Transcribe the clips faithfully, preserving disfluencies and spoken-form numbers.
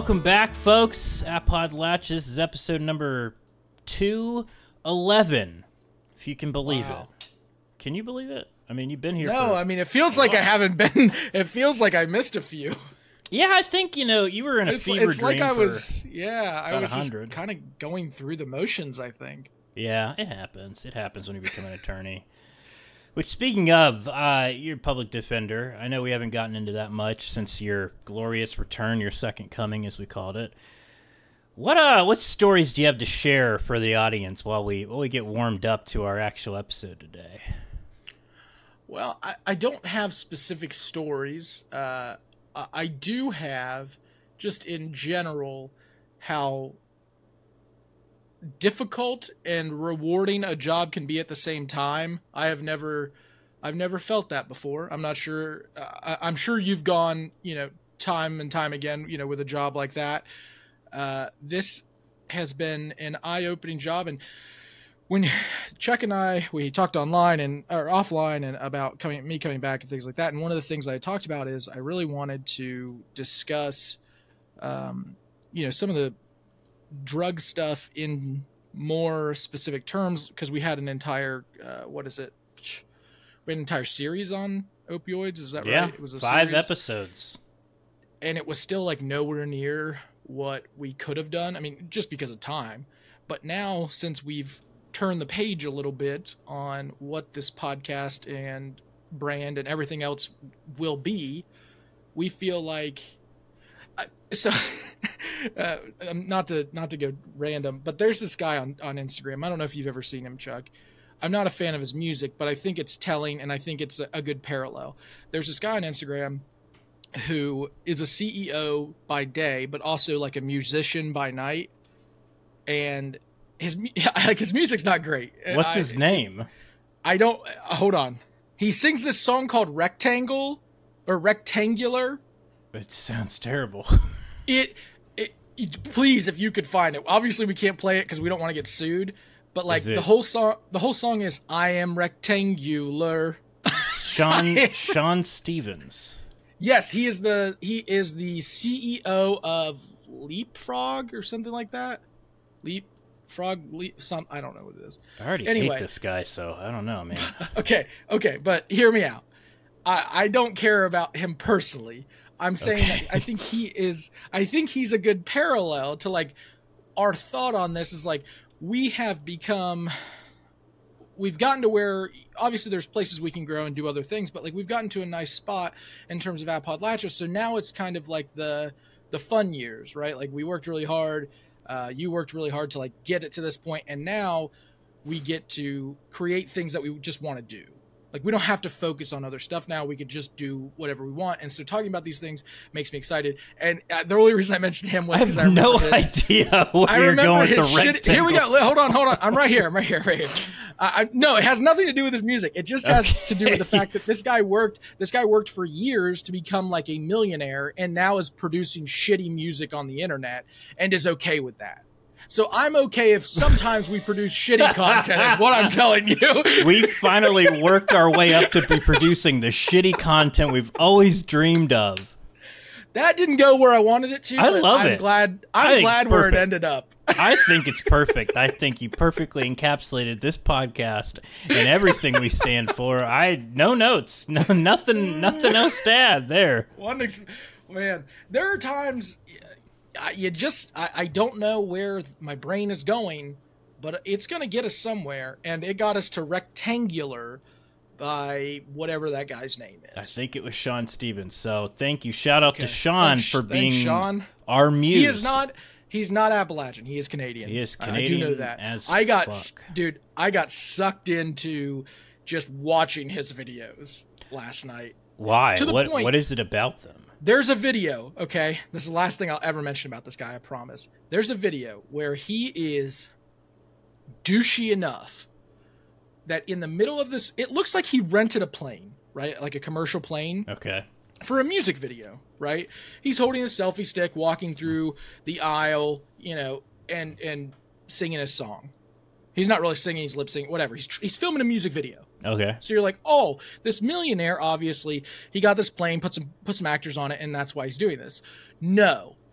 Welcome back, folks. Apod Latch. This is episode number two eleven, if you can believe wow. it. Can you believe it? I mean, you've been here No, for... I mean, it feels like I haven't been... It feels like I missed a few. Yeah, I think, you know, you were in a it's, fever it's dream like I for was, Yeah, I was one hundred. Just kind of going through the motions, I think. Yeah, it happens. It happens when you become an attorney. Which, speaking of, uh, you're a public defender. I know we haven't gotten into that much since your glorious return, your second coming, as we called it. What uh, what stories do you have to share for the audience while we while we get warmed up to our actual episode today? Well, I, I don't have specific stories. Uh, I do have, just in general, how difficult and rewarding a job can be at the same time. I have never, I've never felt that before. I'm not sure. Uh, I'm sure you've gone, you know, time and time again, you know, with a job like that. Uh, this has been an eye-opening job. And when Chuck and I, we talked online and or offline and about coming, me coming back and things like that. And one of the things I talked about is I really wanted to discuss, um, you know, some of the drug stuff in more specific terms, because we had an entire uh what is it we had an entire series on opioids, is that yeah, right? It was a five series, episodes, and it was still like nowhere near what we could have done. I mean, just because of time. But now, since we've turned the page a little bit on what this podcast and brand and everything else will be, we feel like I, so uh, not to not to go random, but there's this guy on, on Instagram. I don't know if you've ever seen him, Chuck. I'm not a fan of his music, but I think it's telling, and I think it's a, a good parallel. There's this guy on Instagram who is a C E O by day, but also like a musician by night. And his like his music's not great. What's I, his name? I don't. Uh, hold on. He sings this song called Rectangle or Rectangular. It sounds terrible. It, it, it, please, if you could find it. Obviously, we can't play it because we don't want to get sued. But like the whole song, the whole song is "I am rectangular." Sean Sean Stevens. Yes, he is the he is the C E O of Leapfrog or something like that. Leapfrog, leap, some I don't know what it is. I already anyway. hate this guy, so I don't know, man. okay, okay, but hear me out. I I don't care about him personally. I'm saying okay. that I think he is, I think he's a good parallel to like our thought on this is like, we have become, we've gotten to where obviously there's places we can grow and do other things, but like we've gotten to a nice spot in terms of Appalachia. So now it's kind of like the, the fun years, right? Like we worked really hard. Uh, you worked really hard to like get it to this point. And now we get to create things that we just want to do. Like, we don't have to focus on other stuff now. We could just do whatever we want. And so talking about these things makes me excited. And uh, the only reason I mentioned him was because I, I have no his, idea where I you're going with the shit, rectangle. Here we go. Hold on, hold on. I'm right here. I'm right here, right here. Uh, I, no, it has nothing to do with his music. It just has okay. to do with the fact that this guy worked, this guy worked for years to become like a millionaire and now is producing shitty music on the internet and is okay with that. So I'm okay if sometimes we produce shitty content, is what I'm telling you. We finally worked our way up to be producing the shitty content we've always dreamed of. That didn't go where I wanted it to. I love I'm it. Glad, I'm glad where it ended up. I think it's perfect. I think you perfectly encapsulated this podcast and everything we stand for. I no notes, no nothing, nothing else to add there. One ex- man, there are times. You just, I, I don't know where my brain is going, but it's going to get us somewhere. And it got us to Rectangular by whatever that guy's name is. I think it was Sean Stevens. So thank you. Shout out okay. to Sean thanks, for being thanks, Sean. our muse. He is not, he's not Appalachian. He is Canadian. He is Canadian. I do know that. As I got, fuck. dude, I got sucked into just watching his videos last night. Why? To the what, point, what is it about them? There's a video, okay? This is the last thing I'll ever mention about this guy, I promise. There's a video where he is douchey enough that in the middle of this, it looks like he rented a plane, right? Like a commercial plane. Okay. For a music video, right? He's holding a selfie stick, walking through the aisle, you know, and and singing a song. He's not really singing, he's lip syncing, whatever. He's he's filming a music video. Okay. So you're like, oh, this millionaire, obviously, he got this plane, put some put some actors on it, and that's why he's doing this. No.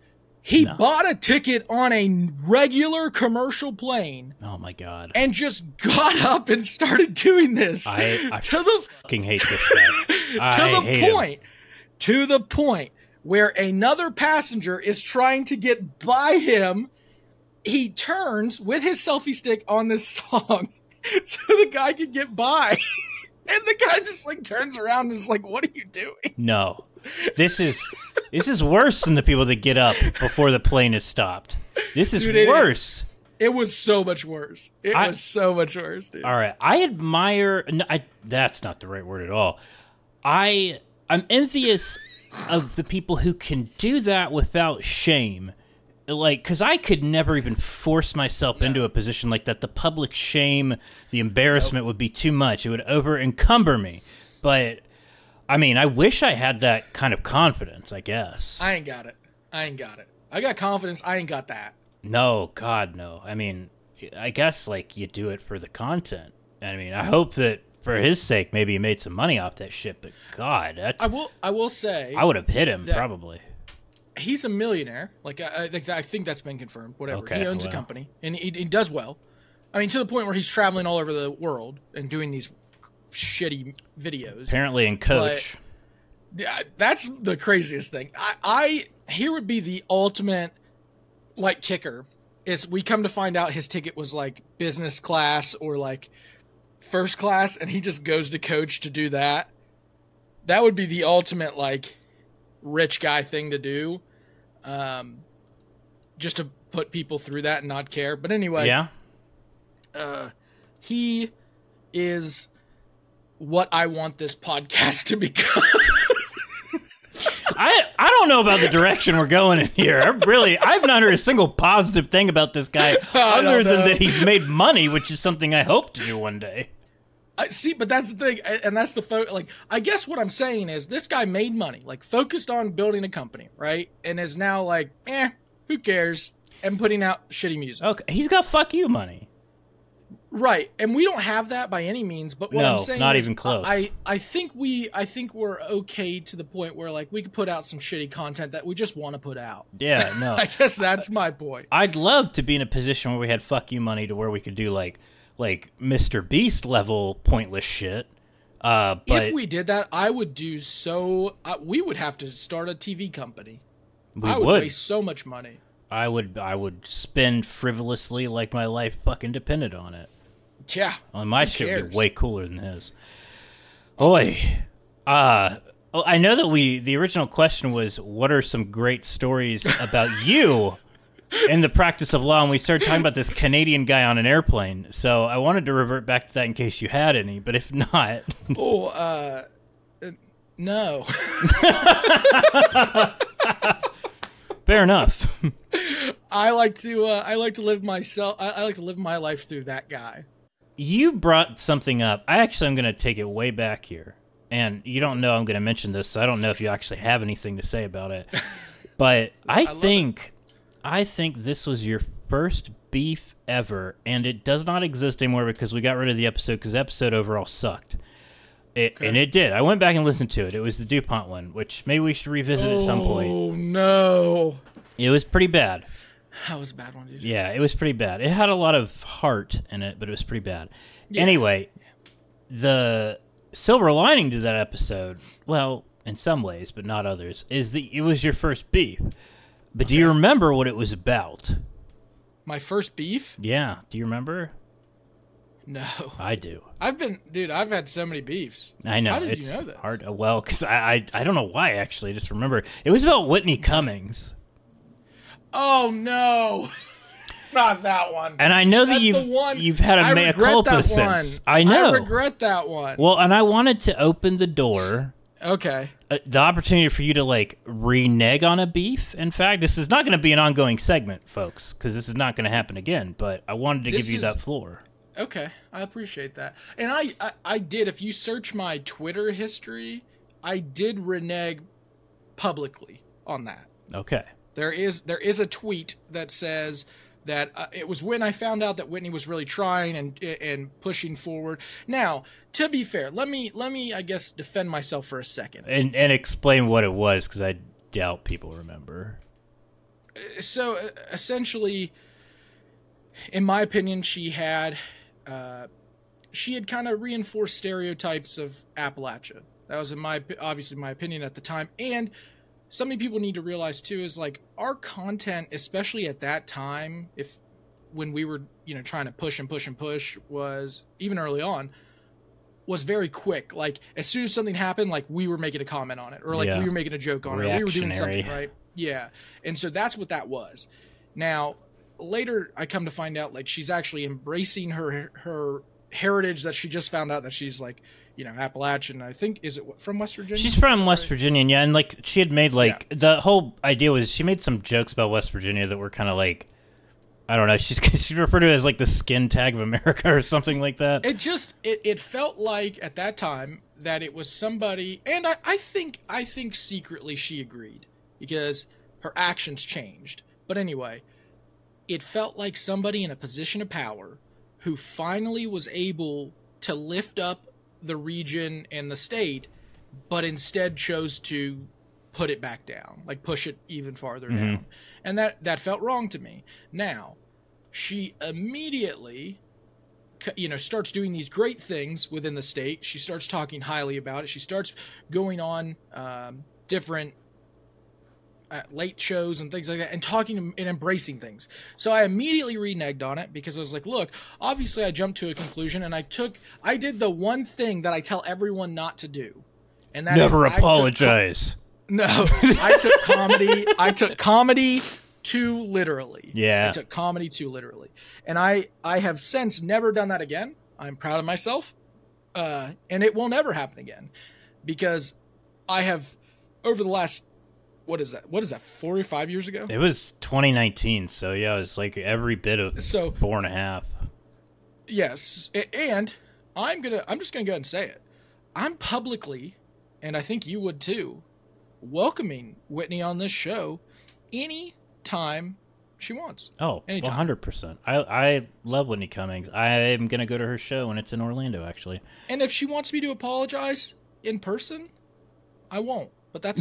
He No. bought a ticket on a regular commercial plane Oh my god. and just got up and started doing this. I, I to the fucking hate this guy. to I the hate him. point to the point where another passenger is trying to get by him. He turns with his selfie stick on this song so the guy can get by. And the guy just like turns around and is like, "What are you doing?" No. This is this is worse than the people that get up before the plane is stopped. This is Dude, it worse. It was so much worse. It I- was so much worse, dude. All right, I admire. No, I, that's not the right word at all. I I'm envious of the people who can do that without shame. Like, because I could never even force myself into a position like that. The public shame, the embarrassment would be too much. It would over encumber me. But I mean, I wish I had that kind of confidence. I guess. I ain't got it. I ain't got it. I got confidence. I ain't got that. No, God, no. I mean, I guess like you do it for the content. I mean, I hope that for his sake, maybe he made some money off that shit. But God, that's I will. I will say. I would have hit him that- probably. He's a millionaire. Like I, I think. I think that's been confirmed. Whatever. Okay, he owns well. a company, and he, he does well. I mean, to the point where he's traveling all over the world and doing these shitty videos. Apparently, in Coach. Yeah, that's the craziest thing. I, I here would be the ultimate like kicker is we come to find out his ticket was like business class or like first class, and he just goes to Coach to do that. That would be the ultimate like rich guy thing to do, um, just to put people through that and not care. But anyway, Yeah. uh, he is what I want this podcast to become. I I don't know about the direction we're going in here. I really, I've not heard a single positive thing about this guy I other don't than know. that he's made money, which is something I hope to do one day. I see, but that's the thing, and that's the fo- like. I guess what I'm saying is this guy made money, like focused on building a company, right, and is now like, eh, who cares, and putting out shitty music, Okay, he's got fuck you money. right? And we don't have that by any means. But what No, I'm saying, not is even close. I I think we I think we're okay to the point where like we could put out some shitty content that we just want to put out. Yeah, no. I guess that's my point. I'd love to be in a position where we had fuck you money to where we could do like like Mister Beast level pointless shit. Uh, but If we did that, I would do so. Uh, we would have to start a T V company. we I would, would. waste so much money. I would. I would spend frivolously like my life fucking depended on it. Yeah. Well, my Who shit would cares? be way cooler than his. Oi. Uh, oh, I know that we, the original question was, what are some great stories about you in the practice of law? And we started talking about this Canadian guy on an airplane. So I wanted to revert back to that in case you had any, but if not. Oh, uh, uh, no. Fair enough. I like to, uh, I like to live myself, I, I like to live my life through that guy. You brought something up. I actually am going to take it way back here. And you don't know I'm going to mention this, so I don't know if you actually have anything to say about it. But I, I love think I think this was your first beef ever, and it does not exist anymore because we got rid of the episode because the episode overall sucked. It, Okay. And it did. I went back and listened to it. It was the DuPont one, which maybe we should revisit at some point. Oh, no. It was pretty bad. That was a bad one, dude. Yeah, it was pretty bad. It had a lot of heart in it, but it was pretty bad. Yeah. Anyway, the silver lining to that episode, well, in some ways, but not others, is that it was your first beef. But do you remember what it was about? My first beef? Yeah, do you remember? No. I do. I've been, dude, I've had so many beefs. I know. How did it's you know this? hard. uh, Well, because I, I I don't know why, actually. I just remember. It was about Whitney Cummings. Oh, no. Not that one. And I know that That's you've, the one. you've had a I mea regret culpa that since. one. I know. I regret that one. Well, and I wanted to open the door. Okay. Uh, the opportunity for you to like renege on a beef. In fact, this is not going to be an ongoing segment, folks, because this is not going to happen again. But I wanted to This give you is- that floor. Okay, I appreciate that. And I, I, I did, if you search my Twitter history, I did renege publicly on that. Okay. There is there is a tweet that says that uh, it was when I found out that Whitney was really trying and and pushing forward. Now, to be fair, let me let me I guess defend myself for a second. And and explain what it was, because I doubt people remember. so uh, essentially, in my opinion, she had uh, she had kind of reinforced stereotypes of Appalachia. That was in my obviously my opinion at the time, and something people need to realize too is like our content, especially at that time, if when we were you know trying to push and push and push, was even early on, was very quick. Like as soon as something happened, like we were making a comment on it, or like yeah. we were making a joke on it, or we were doing something, right? Yeah. And so that's what that was. Now, later I come to find out like she's actually embracing her her heritage that she just found out that she's like, you know, Appalachian. I think is it from West Virginia? She's from West right? Virginia, yeah, and like she had made like yeah. the whole idea was she made some jokes about West Virginia that were kind of like, I don't know, she's she referred to it as like the skin tag of America or something like that. It just it, it felt like at that time that it was somebody, and I, I think I think secretly she agreed because her actions changed. But anyway, it felt like somebody in a position of power who finally was able to lift up the region and the state, but instead chose to put it back down, like push it even farther mm-hmm. down. And that, that felt wrong to me. Now, she immediately, you know, starts doing these great things within the state. She starts talking highly about it. She starts going on um, different uh, late shows and things like that and talking and embracing things. So I immediately reneged on it because I was like, look, obviously I jumped to a conclusion and I took, I did the one thing that I tell everyone not to do. And that Never is apologize. I took, no, I took comedy. I took comedy too literally. Yeah. I took comedy too literally. And I, I have since never done that again. I'm proud of myself. Uh, and it will never happen again because I have over the last, what is that? What is that? Four or five years ago? It was twenty nineteen. So yeah, it was like every bit of so, four and a half. Yes. And I'm going to, I'm just going to go ahead and say it. I'm publicly, and I think you would too, welcoming Whitney on this show any time she wants. Oh, anytime. one hundred percent. I I love Whitney Cummings. I'm going to go to her show, and it's in Orlando, actually. And if she wants me to apologize in person, I won't. But that's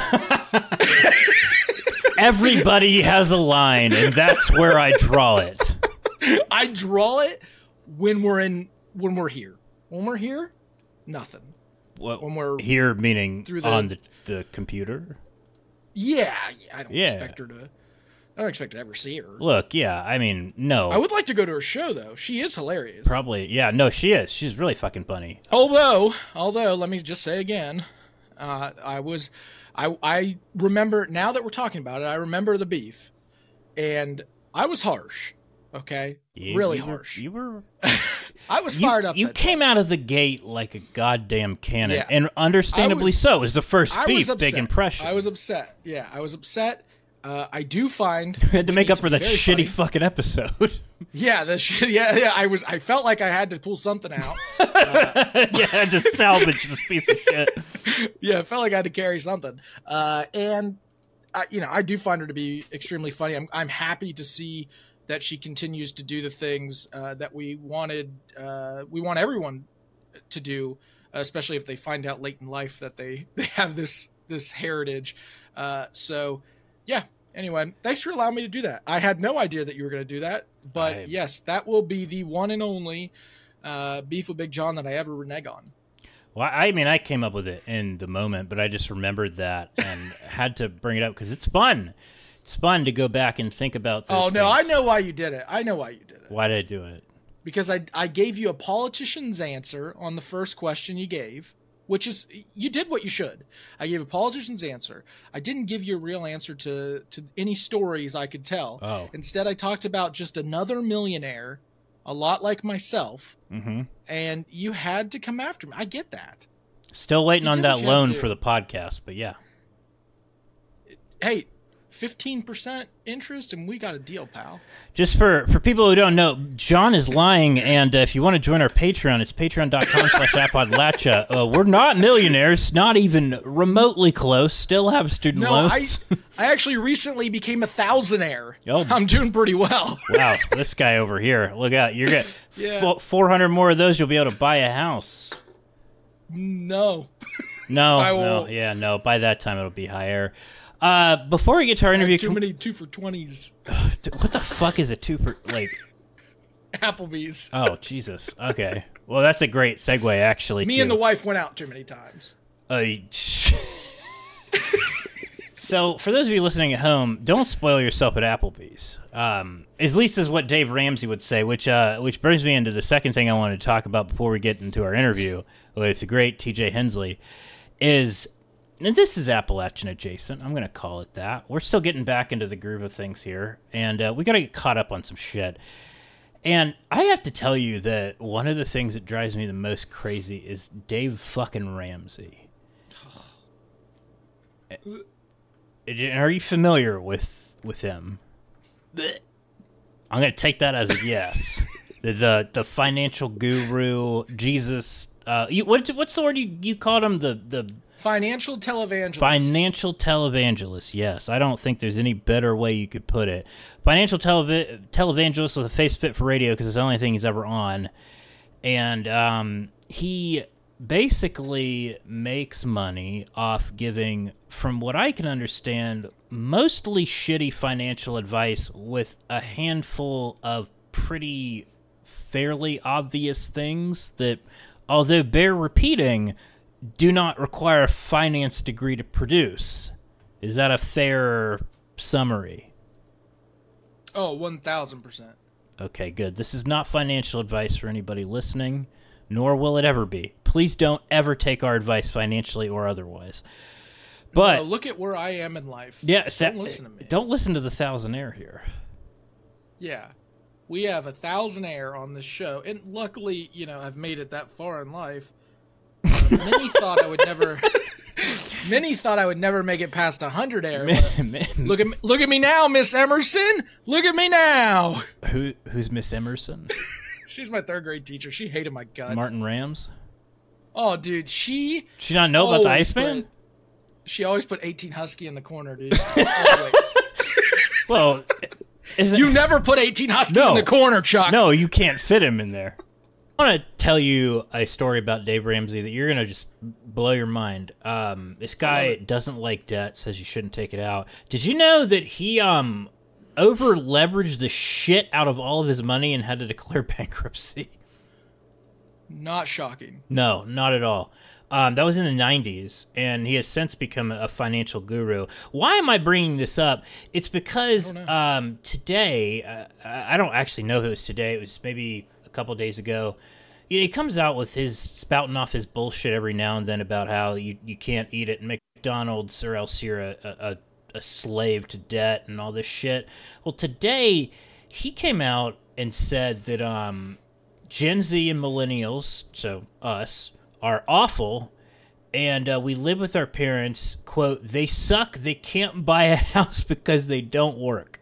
Everybody has a line, and that's where I draw it. I draw it when we're in when we're here. When we're here, nothing. What, when we're here, meaning through the, on the, the computer? Yeah, I don't yeah. expect her to. I don't expect to ever see her. Look, yeah, I mean, no. I would like to go to her show though. She is hilarious. Probably, yeah. No, she is. She's really fucking funny. Although, although, let me just say again, uh, I was, I, I remember now that we're talking about it. I remember the beef, and I was harsh. Okay, you, really you harsh. Were, you were. I was fired you, up. You came day. out of the gate like a goddamn cannon, yeah. and understandably was, so. It was the first I beef, big impression. I was upset. Yeah, I was upset. Uh, I do find you had to make up for that shitty funny. fucking episode. Yeah, the sh- yeah, yeah. I was. I felt like I had to pull something out. Uh, yeah, I had to salvage this piece of shit. Yeah, I felt like I had to carry something. Uh, and I, you know, I do find her to be extremely funny. I'm I'm happy to see that she continues to do the things uh, that we wanted. Uh, we want everyone to do, especially if they find out late in life that they they have this this heritage. Uh, so. Yeah. Anyway, thanks for allowing me to do that. I had no idea that you were going to do that, but I... yes, that will be the one and only uh, beef with Big John that I ever renege on. Well, I mean, I came up with it in the moment, but I just remembered that and had to bring it up because it's fun. It's fun to go back and think about this. Oh, no, I know why you did it. I know why you did it. Why did I do it? Because I, I gave you a politician's answer on the first question you gave. Which is, you did what you should. I gave a politician's answer. I didn't give you a real answer to, to any stories I could tell. Oh. Instead, I talked about just another millionaire, a lot like myself, mm-hmm. and you had to come after me. I get that. Still waiting you on that loan for the podcast, but yeah. Hey, fifteen percent interest, and we got a deal, pal. Just for, for people who don't know, John is lying, and uh, if you want to join our Patreon, it's patreon.com slash appodlatcha. Uh, we're not millionaires, not even remotely close, still have student no, loans. I, I actually recently became a thousandaire. Oh. I'm doing pretty well. Wow, this guy over here. Look out. You're getting yeah. f- four hundred more of those, you'll be able to buy a house. No. No, I no, won't. yeah, no. By that time, it'll be higher. Uh, before we get to our interview, too many two for twenties. What the fuck is a two for like? Applebee's. Oh Jesus. Okay. Well, that's a great segue, actually. Me too. and the wife went out too many times. Uh, so, for those of you listening at home, don't spoil yourself at Applebee's. Um, at least is what Dave Ramsey would say, which uh, which brings me into the second thing I wanted to talk about before we get into our interview with the great T J Hensley. Is and this is Appalachian adjacent. I'm going to call it that. We're still getting back into the groove of things here, and uh, we got to get caught up on some shit. And I have to tell you that one of the things that drives me the most crazy is Dave fucking Ramsey. Are you familiar with with him? I'm going to take that as a yes. the, the the financial guru, Jesus. Uh, you, what, what's the word you, you called him? The the financial televangelist. Financial televangelist. Yes, I don't think there's any better way you could put it. Financial tele- televangelist with a face fit for radio because it's the only thing he's ever on, and um, he basically makes money off giving, from what I can understand, mostly shitty financial advice with a handful of pretty fairly obvious things that, although bear repeating, do not require a finance degree to produce. Is that a fair summary? Oh, one thousand percent. Okay, good. This is not financial advice for anybody listening, nor will it ever be. Please don't ever take our advice financially or otherwise. But no, look at where I am in life. Yeah, don't that, listen to me. Don't listen to the thousandaire here. Yeah. We have a thousandaire on this show, and luckily, you know, I've made it that far in life. Uh, many thought I would never. Many thought I would never make it past a hundred air. Look at me, look at me now, Miss Emerson. Look at me now. Who who's Miss Emerson? She's my third grade teacher. She hated my guts. Martin Rams. Oh, dude, she. She not know about the Iceman? Put, she always put eighteen Husky in the corner, dude. Always. Well, isn't, you never put eighteen Husky no, in the corner, Chuck. No, you can't fit him in there. I want to tell you a story about Dave Ramsey that you're going to just blow your mind. Um, this guy doesn't like debt, says you shouldn't take it out. Did you know that he um over leveraged the shit out of all of his money and had to declare bankruptcy? Not shocking. No, not at all. Um, that was in the nineties, and he has since become a financial guru. Why am I bringing this up? It's because um, today, uh, I don't actually know if it was today. It was maybe a couple days ago. You know, he comes out with his spouting off his bullshit every now and then about how you, you can't eat at McDonald's or else you're a, a, a slave to debt and all this shit. Well, today, he came out and said that um, Gen Z and millennials, so us, are awful, and uh, we live with our parents, quote, they suck, they can't buy a house because they don't work.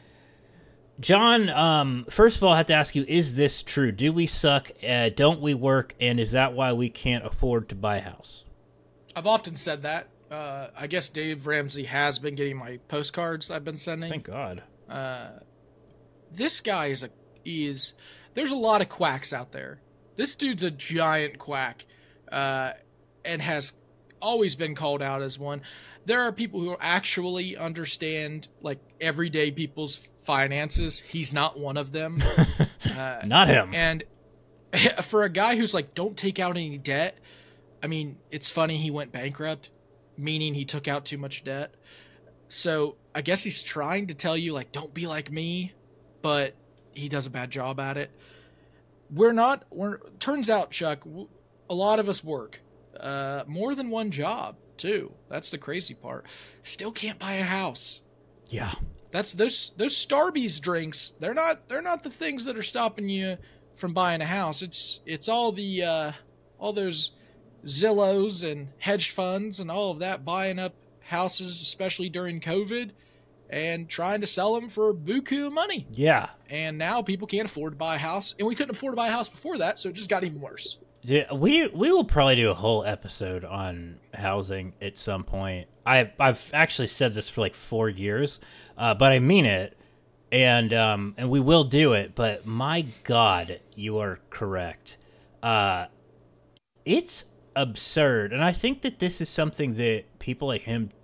John, um, first of all, I have to ask you, is this true? Do we suck, uh, don't we work, and is that why we can't afford to buy a house? I've often said that. Uh, I guess Dave Ramsey has been getting my postcards I've been sending. Thank God. Uh, this guy is a, is, there's a lot of quacks out there. This dude's a giant quack. Uh, and has always been called out as one. There are people who actually understand, like, everyday people's finances. He's not one of them. uh, not him. And for a guy who's like, don't take out any debt, I mean, it's funny he went bankrupt, meaning he took out too much debt. So I guess he's trying to tell you, like, don't be like me, but he does a bad job at it. We're not, we're, turns out, Chuck, a lot of us work uh, more than one job too. That's the crazy part. Still can't buy a house. Yeah, that's those those Starbucks drinks. They're not they're not the things that are stopping you from buying a house. It's it's all the uh, all those Zillows and hedge funds and all of that buying up houses, especially during COVID, and trying to sell them for buku money. Yeah, and now people can't afford to buy a house, and we couldn't afford to buy a house before that, so it just got even worse. Yeah, we we will probably do a whole episode on housing at some point. I've I've actually said this for like four years, uh, but I mean it, and um and we will do it. But my God, you are correct. Uh, it's absurd, and I think that this is something that people like him don't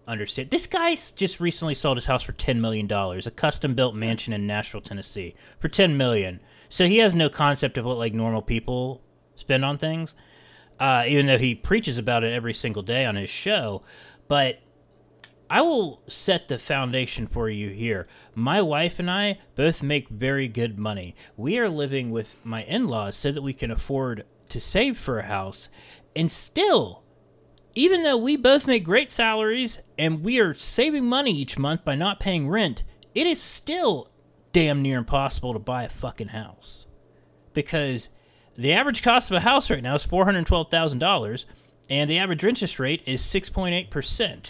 understand. This guy just recently sold his house for ten million dollars, a custom-built mansion in Nashville, Tennessee, for ten million dollars. So he has no concept of what, like, normal people spend on things, uh, even though he preaches about it every single day on his show. But I will set the foundation for you here. My wife and I both make very good money. We are living with my in-laws so that we can afford to save for a house. And still, even though we both make great salaries and we are saving money each month by not paying rent, it is still damn near impossible to buy a fucking house. Because the average cost of a house right now is four hundred twelve thousand dollars, and the average interest rate is six point eight percent.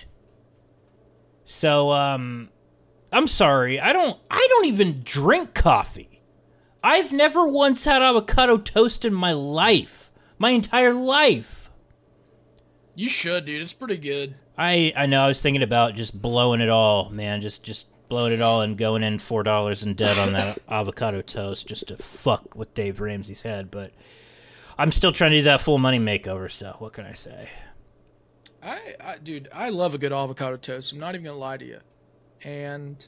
So, um, I'm sorry, I don't, I don't even drink coffee. I've never once had avocado toast in my life. My entire life. You should, dude. It's pretty good. I, I know, I was thinking about just blowing it all, man. Just, just blowing it all and going in four dollars in debt on that avocado toast just to fuck with Dave Ramsey's head. But I'm still trying to do that full money makeover, so what can I say? I, I, dude, I love a good avocado toast. I'm not even gonna lie to you. And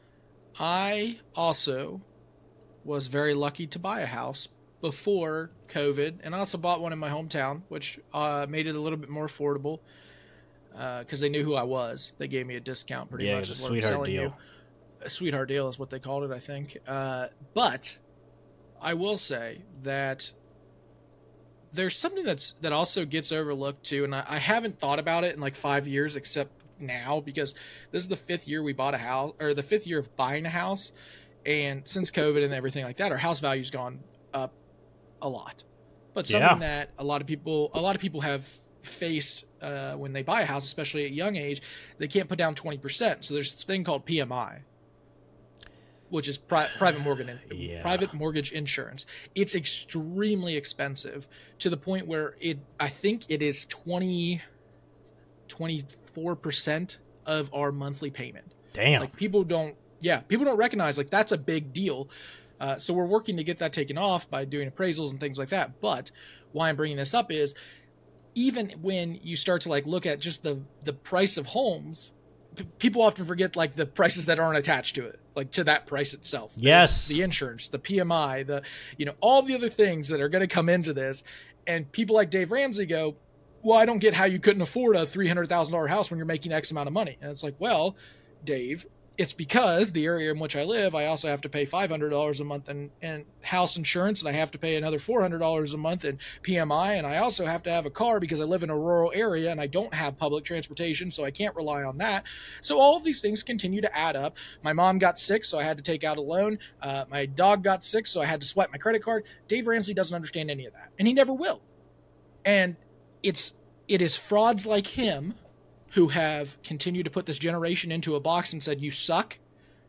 I also was very lucky to buy a house before COVID, and I also bought one in my hometown, which uh, made it a little bit more affordable because uh, they knew who I was. They gave me a discount, pretty yeah, much. the Is what sweetheart I'm selling deal. you. A sweetheart deal is what they called it, I think. Uh, but I will say that there's something that's that also gets overlooked too, and I, I haven't thought about it in like five years, except now because this is the fifth year we bought a house, or the fifth year of buying a house, and since COVID and everything like that, our house value's gone up a lot. But something Yeah. that a lot of people, a lot of people have faced uh, when they buy a house, especially at a young age, they can't put down twenty percent. So there's this thing called P M I, which is pri- private mortgage Yeah. private mortgage insurance. It's extremely expensive to the point where it I think it is twenty, twenty-four percent of our monthly payment. Damn. Like people don't yeah, people don't recognize like that's a big deal. Uh, so we're working to get that taken off by doing appraisals and things like that. But why I'm bringing this up is even when you start to like look at just the the price of homes, p- people often forget like the prices that aren't attached to it, like to that price itself. There's Yes. the insurance, the P M I, the you know all the other things that are going to come into this, and people like Dave Ramsey go, well, I don't get how you couldn't afford a three hundred thousand dollar house when you're making X amount of money. And it's like, well, Dave, it's because the area in which I live, I also have to pay five hundred dollars a month in, in house insurance, and I have to pay another four hundred dollars a month in P M I, and I also have to have a car because I live in a rural area and I don't have public transportation, so I can't rely on that. So all of these things continue to add up. My mom got sick, so I had to take out a loan. Uh, my dog got sick, so I had to swipe my credit card. Dave Ramsey doesn't understand any of that, and he never will. And it's it is frauds like him who have continued to put this generation into a box and said, you suck,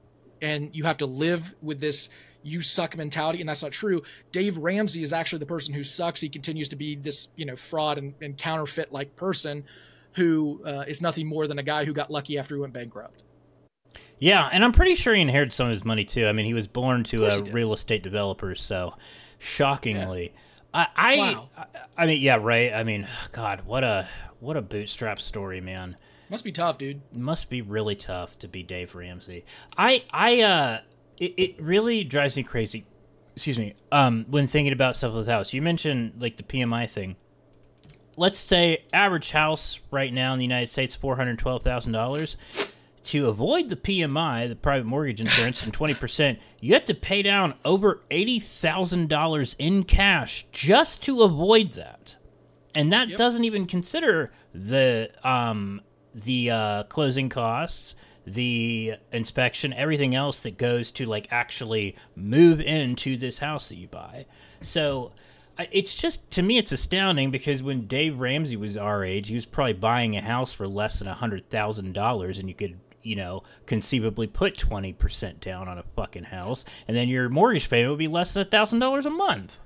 and you have to live with this you suck mentality, and that's not true. Dave Ramsey is actually the person who sucks. He continues to be this, you know, fraud and, and counterfeit-like person who uh, is nothing more than a guy who got lucky after he went bankrupt. Yeah, and I'm pretty sure he inherited some of his money, too. I mean, he was born to Of course a he did. real estate developer, so shockingly. I, I, Wow. I, I mean, yeah, right. I mean, God, what a what a bootstrap story, man. Must be tough, dude. It must be really tough to be Dave Ramsey. I, I, uh, it, it really drives me crazy. Excuse me. Um, when thinking about stuff with the house, you mentioned like the P M I thing. Let's say average house right now in the United States, four hundred twelve thousand dollars. To avoid the P M I, the private mortgage insurance, and twenty percent, you have to pay down over eighty thousand dollars in cash just to avoid that. And that Yep. doesn't even consider the um, the uh, closing costs, the inspection, everything else that goes to like actually move into this house that you buy. So I- it's just, to me, it's astounding because when Dave Ramsey was our age, he was probably buying a house for less than one hundred thousand dollars, and you could, you know, conceivably put twenty percent down on a fucking house, and then your mortgage payment would be less than one thousand dollars a month.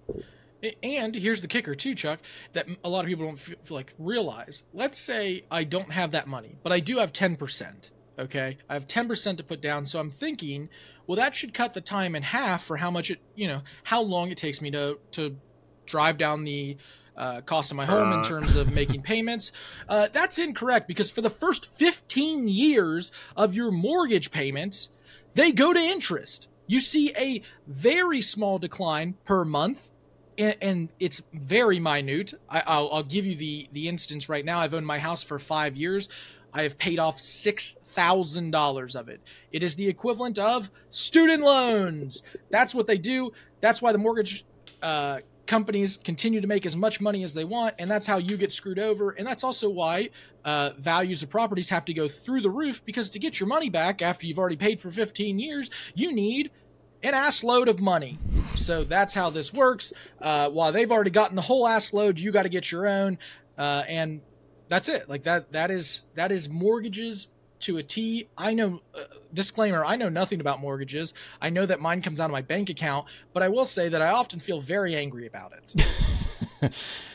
And here's the kicker too, Chuck, that a lot of people don't f- like realize. Let's say I don't have that money, but I do have ten percent. Okay, I have ten percent to put down, so I'm thinking, well, that should cut the time in half for how much it, you know, how long it takes me to to drive down the uh, cost of my home in terms of making payments. Uh, that's incorrect, because for the first fifteen years of your mortgage payments, they go to interest. You see a very small decline per month, and, and it's very minute. I, I'll, I'll give you the, the instance right now. I've owned my house for five years. I have paid off six thousand dollars of it. It is the equivalent of student loans. That's what they do. That's why the mortgage uh, companies continue to make as much money as they want, and that's how you get screwed over. And that's also why uh, values of properties have to go through the roof, because to get your money back after you've already paid for fifteen years, you need an ass load of money. So that's how this works. Uh, while they've already gotten the whole ass load, you got to get your own. Uh, and that's it. Like that, that is, that is mortgages to a T. I know, uh, disclaimer, I know nothing about mortgages. I know that mine comes out of my bank account, but I will say that I often feel very angry about it.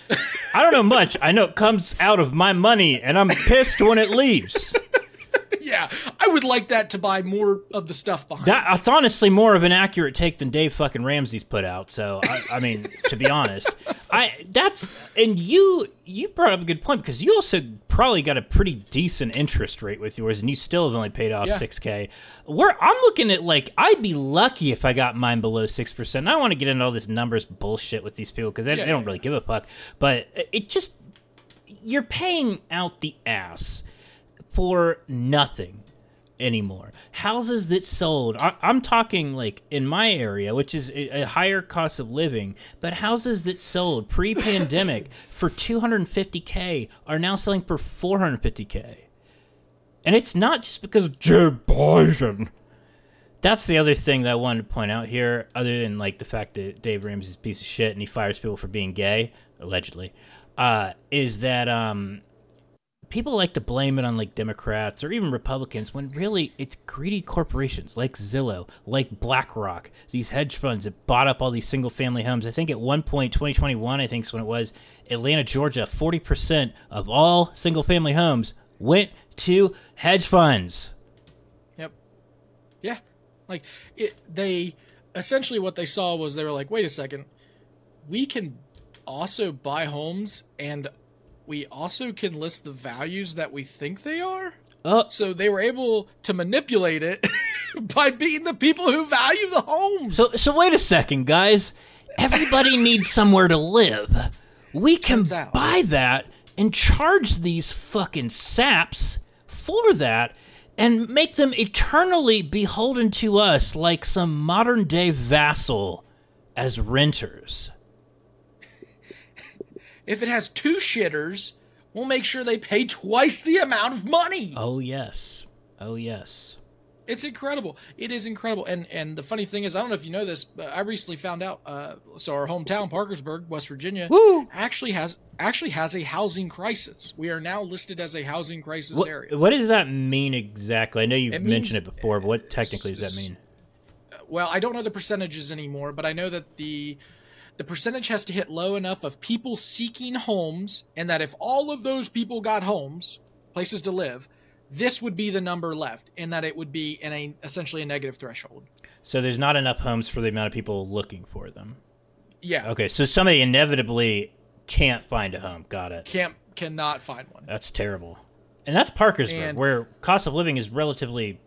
I don't know much. I know it comes out of my money, and I'm pissed when it leaves. Yeah, I would like that to buy more of the stuff behind That, it. it's honestly more of an accurate take than Dave fucking Ramsey's put out. So, I, I mean, to be honest, I that's and you you brought up a good point, because you also probably got a pretty decent interest rate with yours, and you still have only paid off six Yeah. K. Where I'm looking at, like, I'd be lucky if I got mine below six percent. I don't want to get into all this numbers bullshit with these people, because they, Yeah, they don't yeah, really give a fuck. But it just, you're paying out the ass for nothing anymore. Houses that sold, I, I'm talking like in my area, which is a, a higher cost of living, but houses that sold pre-pandemic for two hundred fifty K are now selling for four hundred fifty K. And it's not just because of Joe Biden. That's the other thing that I wanted to point out here, other than like the fact that Dave Ramsey's a piece of shit and he fires people for being gay, allegedly, uh, is that um, people like to blame it on like Democrats or even Republicans, when really it's greedy corporations like Zillow, like BlackRock, these hedge funds that bought up all these single family homes. I think at one point, twenty twenty-one, I think is when it was, Atlanta, Georgia, forty percent of all single family homes went to hedge funds. Yep. Yeah. Like it, they essentially what they saw was they were like, wait a second, we can also buy homes and we also can list the values that we think they are. Oh, So they were able to manipulate it by being the people who value the homes. so so wait a second, guys. Everybody needs somewhere to live. We can Turns out. buy that and charge these fucking saps for that and make them eternally beholden to us like some modern day vassal as renters. If it has two shitters, we'll make sure they pay twice the amount of money. Oh yes. Oh yes. It's incredible. It is incredible. And and the funny thing is, I don't know if you know this, but I recently found out, uh, so our hometown, Parkersburg, West Virginia, Woo! actually has actually has a housing crisis. We are now listed as a housing crisis What, area. what does that mean exactly? I know you It mentioned means- it before, but what technically does that mean? Well, I don't know the percentages anymore, but I know that the the percentage has to hit low enough of people seeking homes, and that if all of those people got homes, places to live, this would be the number left, and that it would be in a essentially a negative threshold. So there's not enough homes for the amount of people looking for them. Yeah. Okay, so somebody inevitably can't find a home. Got it. Can't cannot find one. That's terrible. And that's Parkersburg, And- where cost of living is relatively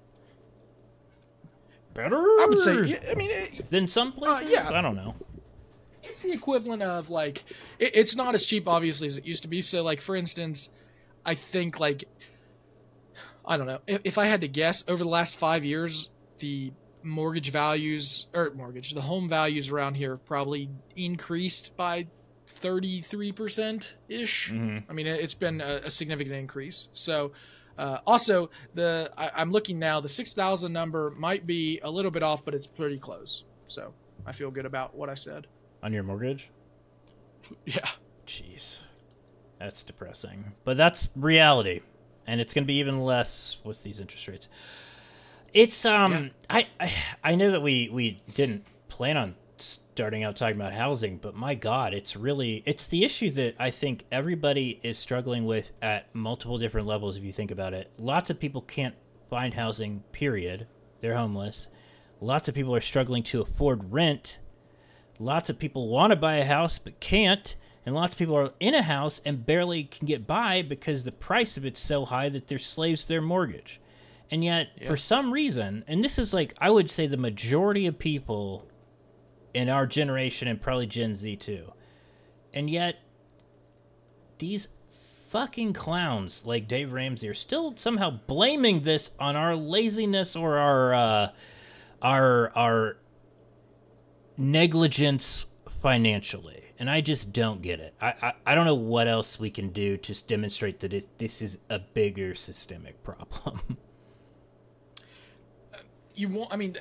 better I would say, yeah, I mean, it, than some places. yeah. I don't know. it's the equivalent of like it, it's not as cheap obviously as it used to be. So like for instance, I think like I don't know if, if I had to guess, over the last five years, the mortgage values or mortgage the home values around here probably increased by thirty-three percent ish. Mm-hmm. I mean, it- it's been a, a significant increase. So. Uh, also, the I, I'm looking now. The six thousand number might be a little bit off, but it's pretty close. So I feel good about what I said. On your mortgage? Yeah. Jeez. That's depressing. But that's reality. And it's going to be even less with these interest rates. It's, um, Yeah. I, I I know that we, we didn't plan on starting out talking about housing, but my God, it's really, it's the issue that I think everybody is struggling with at multiple different levels if you think about it. Lots of people can't find housing, period. They're homeless. Lots of people are struggling to afford rent. Lots of people want to buy a house but can't. And lots of people are in a house and barely can get by because the price of it's so high that they're slaves to their mortgage. And yet, yeah. for some reason, and this is like, I would say the majority of people in our generation and probably Gen Z too. And yet, these fucking clowns like Dave Ramsey are still somehow blaming this on our laziness or our, uh, our, our negligence financially. And I just don't get it. I, I, I don't know what else we can do to demonstrate that it, this is a bigger systemic problem. You won't, I mean,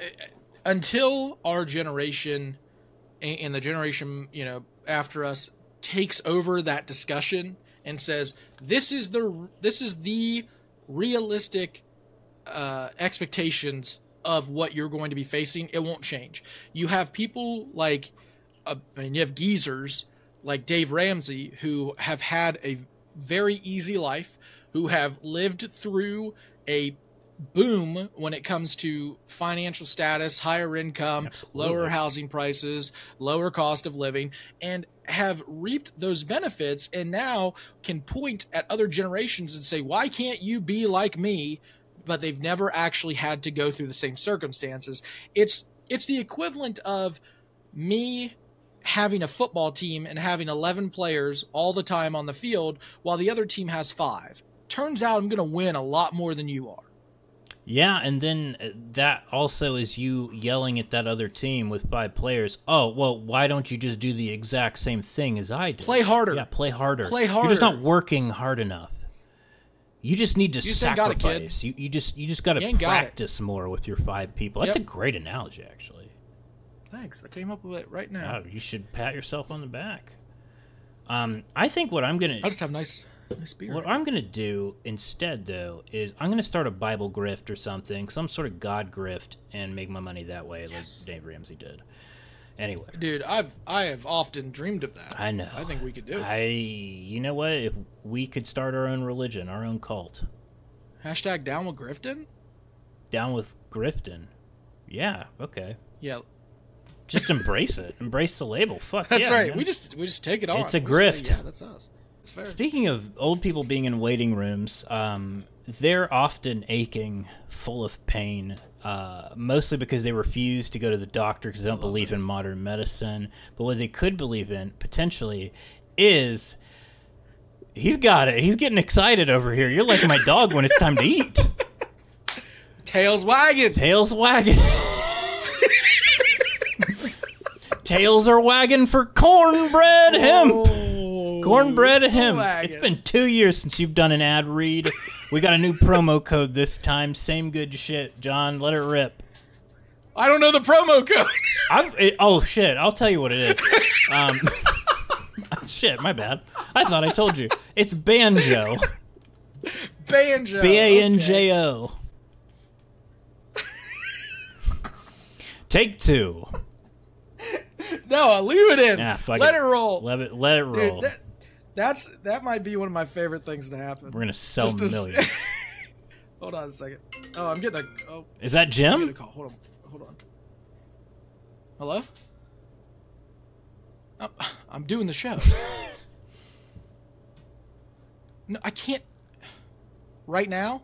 until our generation and the generation, you know, after us takes over that discussion and says, this is the, this is the realistic uh, expectations of what you're going to be facing, it won't change. You have people like, Uh, I mean, you have geezers like Dave Ramsey who have had a very easy life, who have lived through a boom when it comes to financial status, higher income, Absolutely. Lower housing prices, lower cost of living, and have reaped those benefits and now can point at other generations and say, why can't you be like me? But they've never actually had to go through the same circumstances. It's it's the equivalent of me having a football team and having eleven players all the time on the field while the other team has five. Turns out I'm going to win a lot more than you are. Yeah, and then that also is you yelling at that other team with five players. Oh, well, why don't you just do the exact same thing as I did? Play harder. Yeah, play harder. Play harder. You're just not working hard enough. You just need to you sacrifice. Got it, kid. You you just you just got to practice more with your five people. That's yep. a great analogy, actually. Thanks. I came up with it right now. Oh, you should pat yourself on the back. Um, I think what I'm gonna. I just have nice. What I'm going to do instead, though, is I'm going to start a Bible grift or something, some sort of God grift, and make my money that way, yes. like Dave Ramsey did. Anyway. Dude, I've I have often dreamed of that. I know. I think we could do it. I, you know what? If we could start our own religion, our own cult. Hashtag down with Grifton? Down with Grifton. Yeah, okay. Yeah. Just embrace it. Embrace the label. Fuck That's yeah, right. Man. We just we just take it on. It's a we grift. Say, yeah, that's us. Fair. Speaking of old people being in waiting rooms, um, they're often aching, full of pain, uh, mostly because they refuse to go to the doctor because they don't believe this. in modern medicine. But what they could believe in, potentially, is he's got it. He's getting excited over here. You're like my dog when it's time to eat. Tails wagging. Tails wagging. Tails are wagging for cornbread hemp. Oh. Cornbread so hemp. wagging. It's been two years since you've done an ad read. We got a new promo code this time. Same good shit. John, let it rip. I don't know the promo code. I, it, oh, shit. I'll tell you what it is. Um, shit, my bad. I thought I told you. It's Banjo. Banjo. B A N J O. Okay. Take two. No, I'll leave it in. Yeah, fuck let it. it roll. Let it, let it roll. Dude, that, that's that might be one of my favorite things to happen. We're gonna sell Just millions. To, hold on a second. Oh, I'm getting a. Oh, is that Jim? I'm getting a call. Hold on. Hold on. Hello. Oh, I'm doing the show. No, I can't. Right now.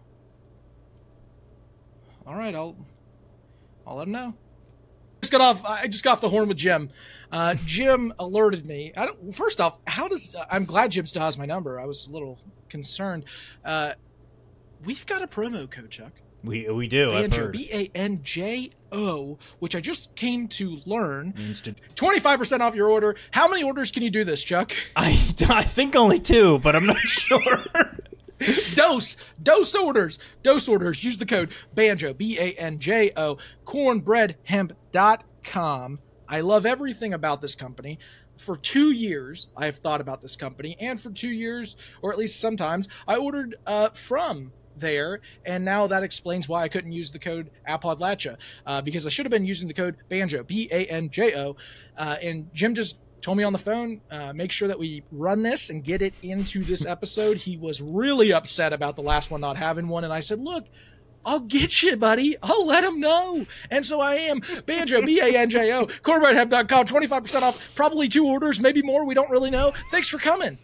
All right, I'll. I'll let him know. Just got off. I just got off the horn with Jim. Uh, Jim alerted me. I don't, first off, how does? I'm glad Jim still has my number. I was a little concerned. Uh, we've got a promo code, Chuck. We we do. Banjo, B A N J O, which I just came to learn. Twenty-five percent off your order. How many orders can you do this, Chuck? I I think only two, but I'm not sure. Dose, dose orders, dose orders. Use the code Banjo, B A N J O, cornbread hemp dot com. I love everything about this company. For two years, I have thought about this company, and for two years, or at least sometimes, I ordered uh, from there, and now that explains why I couldn't use the code Apodlatcha, uh, because I should have been using the code Banjo, B A N J O, uh, and Jim just told me on the phone, uh, make sure that we run this and get it into this episode. He was really upset about the last one not having one, and I said, look, I'll get you, buddy. I'll let them know. And so I am. Banjo, B A N J O, cornbread hemp dot com, twenty-five percent off, probably two orders, maybe more. We don't really know. Thanks for coming.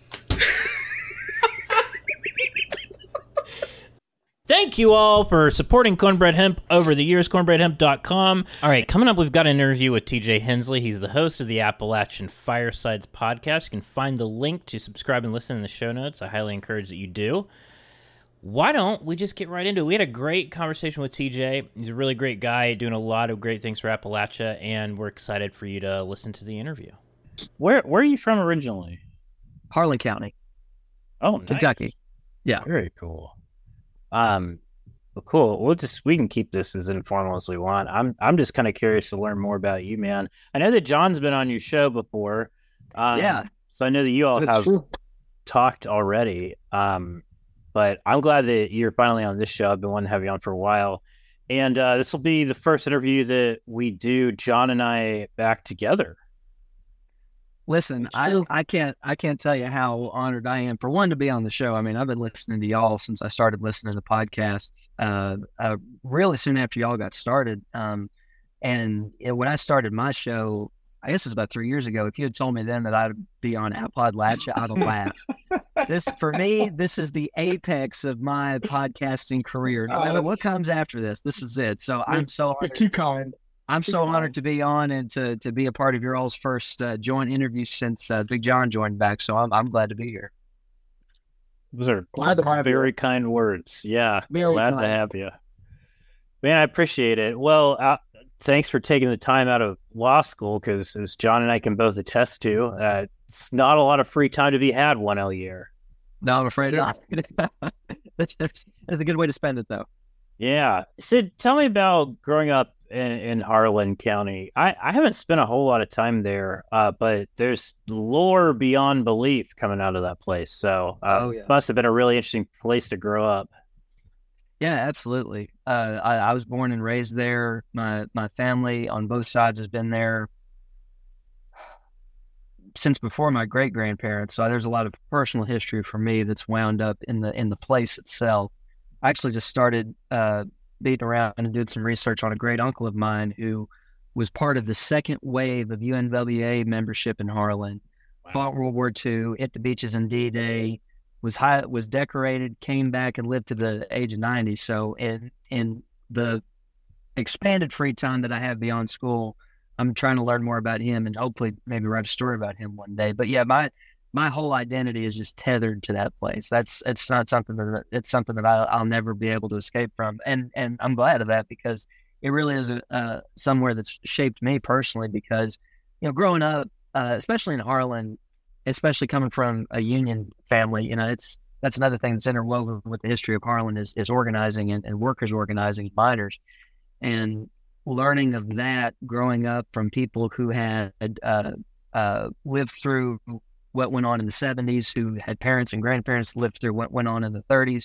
Thank you all for supporting Cornbread Hemp over the years, cornbread hemp dot com. All right, coming up, we've got an interview with T J Hensley. He's the host of the Appalachian Firesides podcast. You can find the link to subscribe and listen in the show notes. I highly encourage that you do. Why don't we just get right into it? We had a great conversation with T J. He's a really great guy doing a lot of great things for Appalachia, and we're excited for you to listen to the interview. Where Where are you from originally? Harlan County. Oh, nice. Kentucky. Yeah. Very cool. Um, well, cool. We'll just we can keep this as informal as we want. I'm I'm just kind of curious to learn more about you, man. I know that John's been on your show before. Um, yeah. So I know that you all That's have true. talked already. Um, but I'm glad that you're finally on this show. I've been wanting to have you on for a while, and uh, this will be the first interview that we do, John and I, back together. Listen, I I can't I can't tell you how honored I am, for one, to be on the show. I mean, I've been listening to y'all since I started listening to podcasts. Uh, uh really soon after y'all got started. Um, and it, when I started my show, I guess it was about three years ago. If you had told me then that I'd be on Appalachia, I'd have laughed. This for me, this is the apex of my podcasting career. No matter what comes after this, this is it. So I'm so You're too kind. I'm so honored to be on and to to be a part of your all's first uh, joint interview since uh, Big John joined back. So I'm I'm glad to be here. Those are Glad to have very you. kind words. Yeah, Very glad kind. to have you. Man, I appreciate it. Well, uh, thanks for taking the time out of law school, because as John and I can both attest to, uh, it's not a lot of free time to be had one L year. No, I'm afraid not. that's, that's, that's a good way to spend it, though. Yeah. Sid, tell me about growing up in, in Harlan County. I, I haven't spent a whole lot of time there, uh, but there's lore beyond belief coming out of that place. So uh, Oh, yeah. must have been a really interesting place to grow up. Yeah, absolutely. Uh, I, I was born and raised there. My my family on both sides has been there since before my great grandparents. So there's a lot of personal history for me that's wound up in the in the place itself. I actually just started uh, beating around and did some research on a great uncle of mine who was part of the second wave of U N W A membership in Harlan. Wow. Fought World War Two, hit the beaches in D-Day, was high, was decorated, came back and lived to the age of ninety. So in in the expanded free time that I have beyond school, I'm trying to learn more about him and hopefully maybe write a story about him one day. But yeah, my my whole identity is just tethered to that place. That's it's not something that it's something that I, I'll never be able to escape from, and and I'm glad of that, because it really is a, uh, somewhere that's shaped me personally. Because you know, growing up, uh, especially in Harlan, especially coming from a union family, you know, it's that's another thing that's interwoven with the history of Harlan is is organizing and, and workers organizing, miners, and learning of that growing up from people who had uh, uh, lived through what went on in the seventies, who had parents and grandparents lived through what went on in the thirties.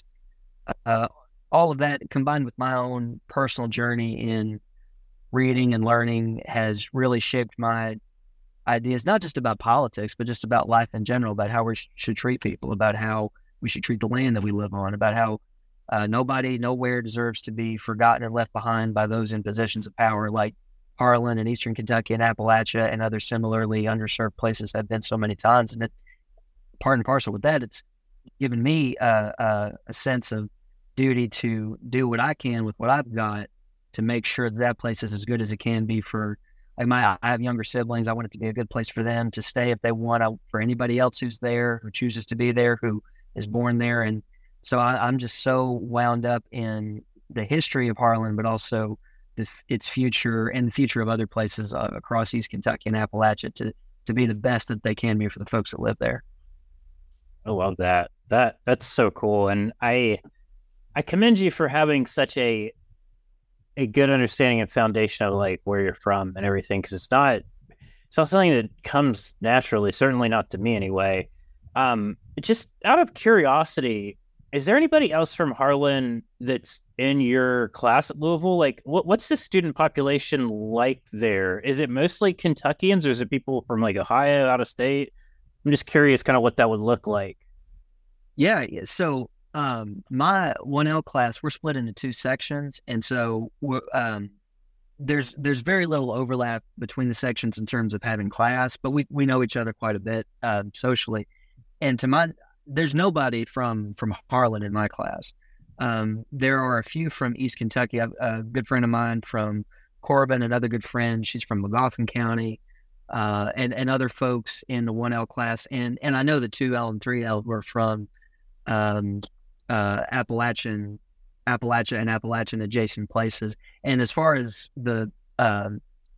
Uh, all of that combined with my own personal journey in reading and learning has really shaped my ideas, not just about politics, but just about life in general, about how we sh- should treat people, about how we should treat the land that we live on, about how uh, nobody, nowhere deserves to be forgotten and left behind by those in positions of power, like Harlan and Eastern Kentucky and Appalachia and other similarly underserved places have been so many times. And that, part and parcel with that, it's given me uh, uh, a sense of duty to do what I can with what I've got to make sure that that place is as good as it can be for, like my, I have younger siblings. I want it to be a good place for them to stay if they want. I, for anybody else who's there, who chooses to be there, who is born there. And so I, I'm just so wound up in the history of Harlan, but also this, its future and the future of other places uh, across East Kentucky and Appalachia to to be the best that they can be for the folks that live there. I love that. That that's so cool, and I I commend you for having such a a good understanding and foundation of like where you're from and everything, because it's not it's not something that comes naturally. Certainly not to me, anyway. Um, just out of curiosity, is there anybody else from Harlan that's in your class at Louisville? Like, what what's the student population like there? Is it mostly Kentuckians, or is it people from like Ohio, out of state? I'm just curious, kind of what that would look like. Yeah. yeah. So um, my one L class, we're split into two sections, and so we're, um, there's there's very little overlap between the sections in terms of having class, but we we know each other quite a bit uh, socially. And to my, there's nobody from from Harlan in my class. Um, there are a few from East Kentucky. I've, a good friend of mine from Corbin, another good friend. She's from McGoffin County, uh, and and other folks in the one L class. And and I know the two L and three L were from um, uh, Appalachian. Appalachia and Appalachian adjacent places. And as far as the uh,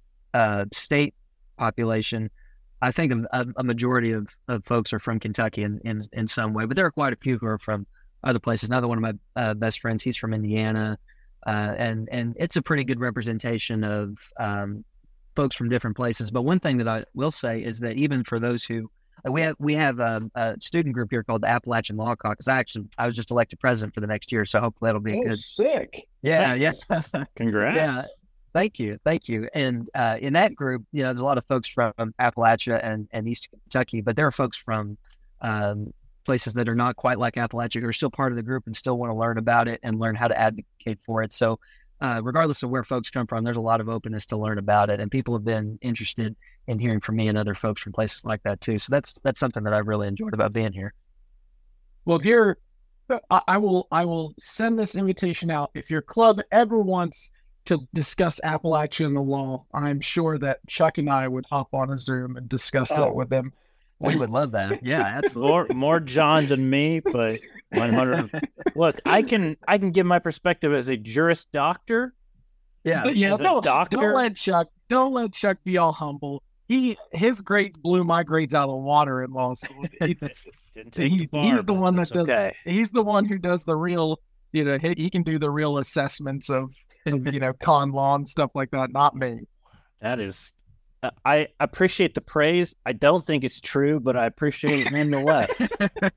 uh, state population, I think a, a majority of, of folks are from Kentucky in, in, in some way, but there are quite a few who are from other places. Another one of my uh, best friends, he's from Indiana, uh, and, and it's a pretty good representation of um, folks from different places. But one thing that I will say is that even for those who We have we have a, a student group here called the Appalachian Law Caucus. I actually I was just elected president for the next year, so hopefully that'll be Oh, good. sick. Yeah, Nice. yeah, Congrats. yeah. Thank you, thank you. And uh, in that group, you know, there's a lot of folks from Appalachia and, and East Kentucky, but there are folks from um, places that are not quite like Appalachia who are still part of the group and still want to learn about it and learn how to advocate for it. So, uh, regardless of where folks come from, there's a lot of openness to learn about it, and people have been interested in hearing from me and other folks from places like that too. So that's that's something that I really enjoyed about being here. Well, if you're, I, I will, I will send this invitation out. If your club ever wants to discuss Appalachia and the law, I'm sure that Chuck and I would hop on a Zoom and discuss Oh. that with them. We would love that. Yeah, absolutely. More more John than me, but one hundred. Look, I can I can give my perspective as a juris doctor. Yeah, But yeah, as a don't, doctor- don't let Chuck, don't let Chuck be all humble. He, his grades blew my grades out of the water in law school. He, Didn't take he- the bar, he's the but one that that's does. okay. He's the one who does the real. You know, he, he can do the real assessments of, of, you know, con law and stuff like that. Not me. That is, uh, I appreciate the praise. I don't think it's true, but I appreciate it nonetheless.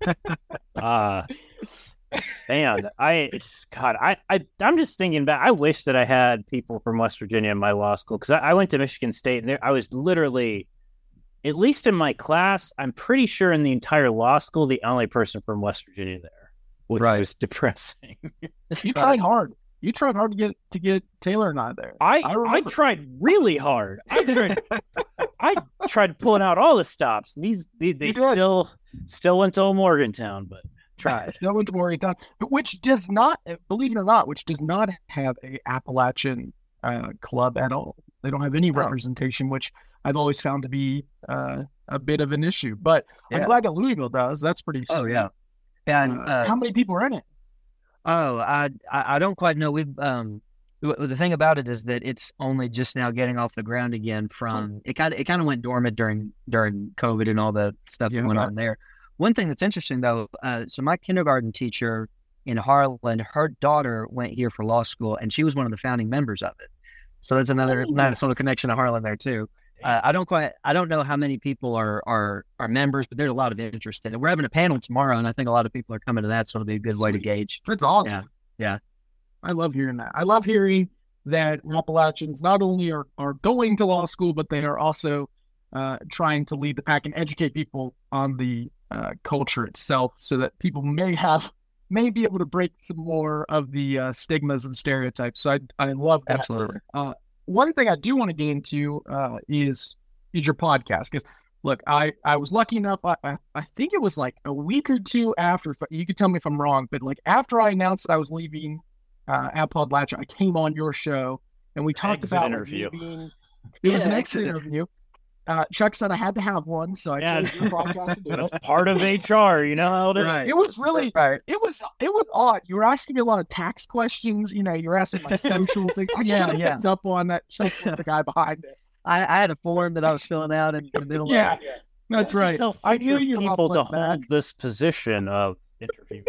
uh man, I it's God, I, I I'm just thinking back. I wish that I had people from West Virginia in my law school, because I, I went to Michigan State, and there, I was literally, at least in my class, I'm pretty sure in the entire law school, the only person from West Virginia there, which Right. was depressing. You tried hard. You tried hard to get to get Taylor and I there. I I I, remember. tried really hard. I tried I tried pulling out all the stops. And these they, they You did. still still went to old Morgantown, but tried. No one's worried about, which does not, believe it or not, which does not have a Appalachian uh, club at all. They don't have any representation, which I've always found to be uh, a bit of an issue. But I'm Yeah. glad that Louisville does. That's pretty. Oh sweet. yeah, and Uh, uh, how many people are in it? oh, I, I I don't quite know. We've um the the thing about it is that it's only just now getting off the ground again. From it kind of it kind of went dormant during during COVID and all the stuff Yeah. that went on there. One thing that's interesting though, uh, so my kindergarten teacher in Harlan, her daughter went here for law school, and she was one of the founding members of it. So that's another Oh. nice little connection to Harlan there too. Uh, I don't quite, I don't know how many people are are are members, but there's a lot of interest in it. We're having a panel tomorrow, and I think a lot of people are coming to that, so it'll be a good way to gauge. That's awesome. Yeah. Yeah. I love hearing that. I love hearing that Appalachians not only are, are going to law school, but they are also uh, trying to lead the pack and educate people on the uh, culture itself, so that people may have may be able to break some more of the uh, stigmas and stereotypes. So I I love that. Absolutely. One thing I do want to get into uh, is is your podcast. Because look, I, I was lucky enough. I, I I think it was like a week or two after. You could tell me if I'm wrong, but like after I announced that I was leaving uh, Appalachia, I came on your show and we talked Exit about interview. Like, being, it was an Yeah, exit interview. Uh, Chuck said I had to have one, so I Yeah. chose your podcast to do But it. it's part of H R, you know how it is. Right. It was really Right. it was it was odd. You were asking me a lot of tax questions. You know, you were asking my social things. I Yeah, should have yeah. picked up on that. Chuck was the guy behind it. I, I had a form that I was filling out in the middle Yeah, of it. that's right. Tell I knew future you were people to up like that. hold this position of interview.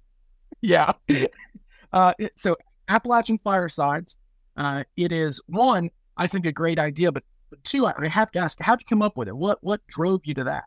Yeah. Uh, it- so Appalachian Firesides, uh, it is one, I think a great idea, but, but two, I, I have to ask, how'd you come up with it? What what drove you to that?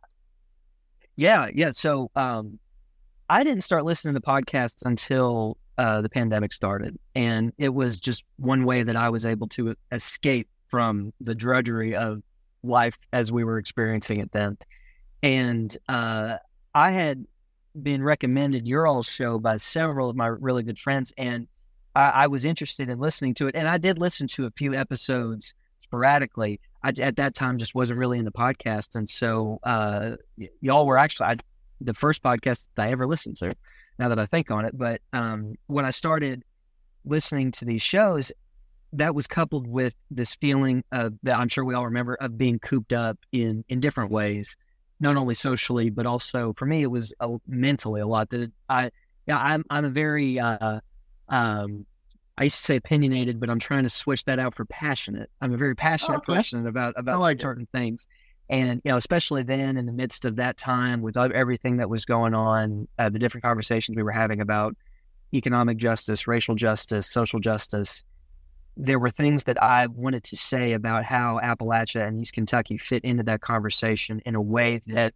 Yeah, yeah. So um, I didn't start listening to podcasts until uh, the pandemic started. And it was just one way that I was able to escape from the drudgery of life as we were experiencing it then. And uh, I had been recommended your all's show by several of my really good friends, and I, I was interested in listening to it. And I did listen to a few episodes sporadically. I, at that time, just wasn't really in the podcast. And so uh, y- y'all were actually I, the first podcast that I ever listened to, now that I think on it. But um, when I started listening to these shows, that was coupled with this feeling of, that I'm sure we all remember, of being cooped up in, in different ways, not only socially, but also for me, it was uh, mentally a lot. That I, yeah, I'm, I'm a very, uh, um, I used to say opinionated, but I'm trying to switch that out for passionate. I'm a very passionate Okay. person about, about like certain things. And, you know, especially then in the midst of that time with everything that was going on, uh, the different conversations we were having about economic justice, racial justice, social justice, there were things that I wanted to say about how Appalachia and East Kentucky fit into that conversation in a way that,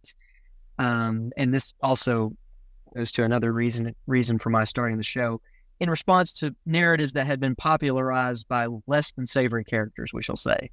um, and this also goes to another reason reason for my starting the show, in response to narratives that had been popularized by less than savory characters, we shall say.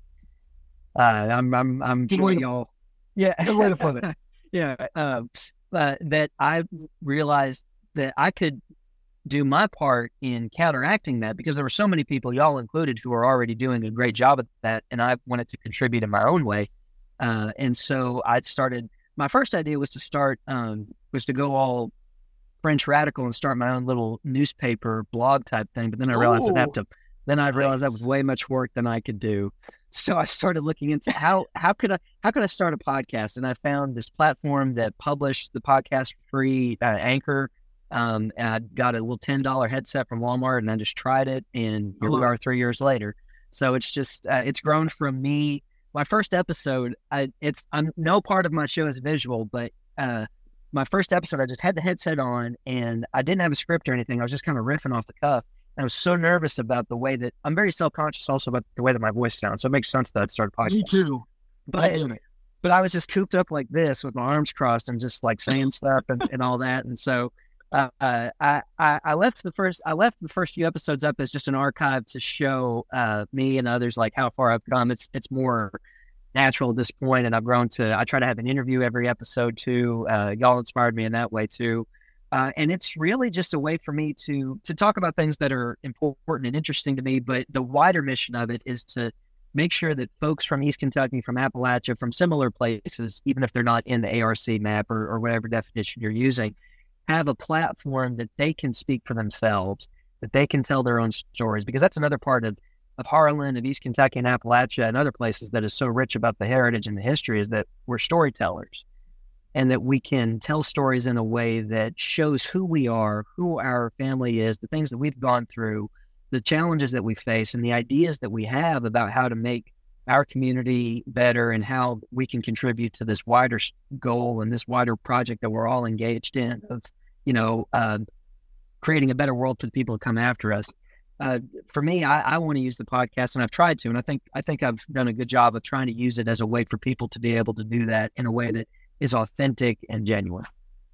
Uh, I'm, I'm, I'm Good sure way to- y'all, Yeah, good way to put it. yeah, uh, uh, that I realized that I could do my part in counteracting that, because there were so many people, y'all included, who are already doing a great job at that, and I wanted to contribute in my own way. Uh, and so I started, my first idea was to start, um, was to go all French radical and start my own little newspaper blog type thing. But then I realized I'd have Ooh. to, then I realized that was Nice. way much work than I could do. So I started looking into how, how could I, how could I start a podcast? And I found this platform that published the podcast for free, uh, Anchor. Um, and I got a little ten dollar headset from Walmart, and I just tried it, and here we Hello. are three years later. So it's just, uh, it's grown from me. My first episode, I, it's, I'm no part of my show is visual, but, uh, my first episode, I just had the headset on, and I didn't have a script or anything. I was just kind of riffing off the cuff. And I was so nervous about the way that, I'm very self-conscious also about the way that my voice sounds. So it makes sense that I'd start a Me podcast. too. But, I get it. but I was just cooped up like this with my arms crossed and just like saying stuff and, and all that. And so uh, uh, I, I I left the first I left the first few episodes up as just an archive to show uh, me and others like how far I've come. It's it's more natural at this point, and I've grown to. I try to have an interview every episode too. Uh, y'all inspired me in that way too. Uh, and it's really just a way for me to to talk about things that are important and interesting to me. But the wider mission of it is to make sure that folks from East Kentucky, from Appalachia, from similar places, even if they're not in the A R C map or, or whatever definition you're using, have a platform that they can speak for themselves, that they can tell their own stories. Because that's another part of, of Harlan, of East Kentucky and Appalachia and other places that is so rich about the heritage and the history, is that we're storytellers, and that we can tell stories in a way that shows who we are, who our family is, the things that we've gone through, the challenges that we face, and the ideas that we have about how to make our community better and how we can contribute to this wider goal and this wider project that we're all engaged in of, you know, uh, creating a better world for the people who come after us. Uh, for me, I, I want to use the podcast, and I've tried to, and I think I think I've done a good job of trying to use it as a way for people to be able to do that in a way that is authentic and genuine.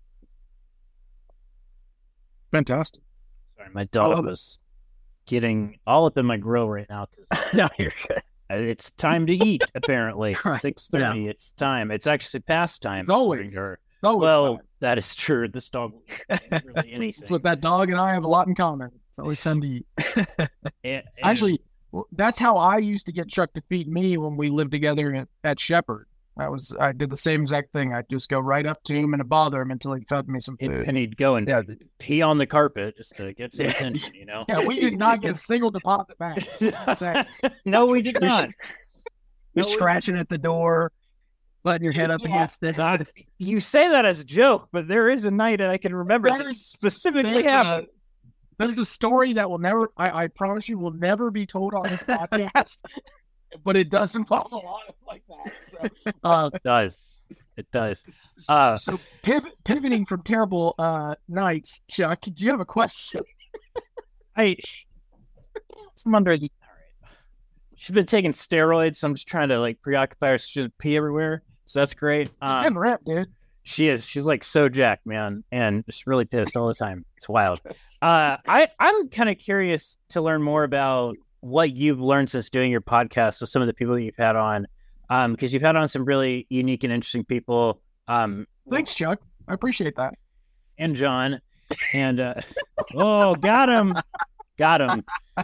Fantastic. Sorry, my dog love it. was getting all up in my grill right now because No, you're good. it's time to eat. Apparently, Right. six thirty. It's time. It's actually past time. It's always. according to her. It's always Well, fun. that is true. This dog will eat really It's anything. what that dog and I have a lot in common. It's always time to eat. And- and- Actually, well, that's how I used to get Chuck to feed me when we lived together at, at Shepherd. I was I did the same exact thing. I'd just go right up to him and bother him until he fed me some and, food. and he'd go and Yeah. pee on the carpet just to get some attention, you know? Yeah, we did not get a single deposit back. Same. No, we did You're- not. You're No, we- scratching at the door, butting your head up Yeah. against it. God, you say that as a joke, but there is a night that I can remember that There's- specifically There's a, happened. there's a story that will never, I, I promise you, will never be told on this podcast, but it does involve a lot of like that. So, uh, It does. It does. Uh, so pivot, pivoting from terrible uh, nights, Chuck, do you have a question? I. I'm under the. All right. She's been taking steroids, so I'm just trying to like preoccupy her. So she doesn't pee everywhere, so that's great. Um, And rep, dude. She is. She's like so jacked, man, and just really pissed all the time. It's wild. Uh, I I'm kind of curious to learn more about what you've learned since doing your podcast with some of the people that you've had on, um, because you've had on some really unique and interesting people. Um, Thanks, Chuck. I appreciate that. and John, and uh, oh, got him, got him.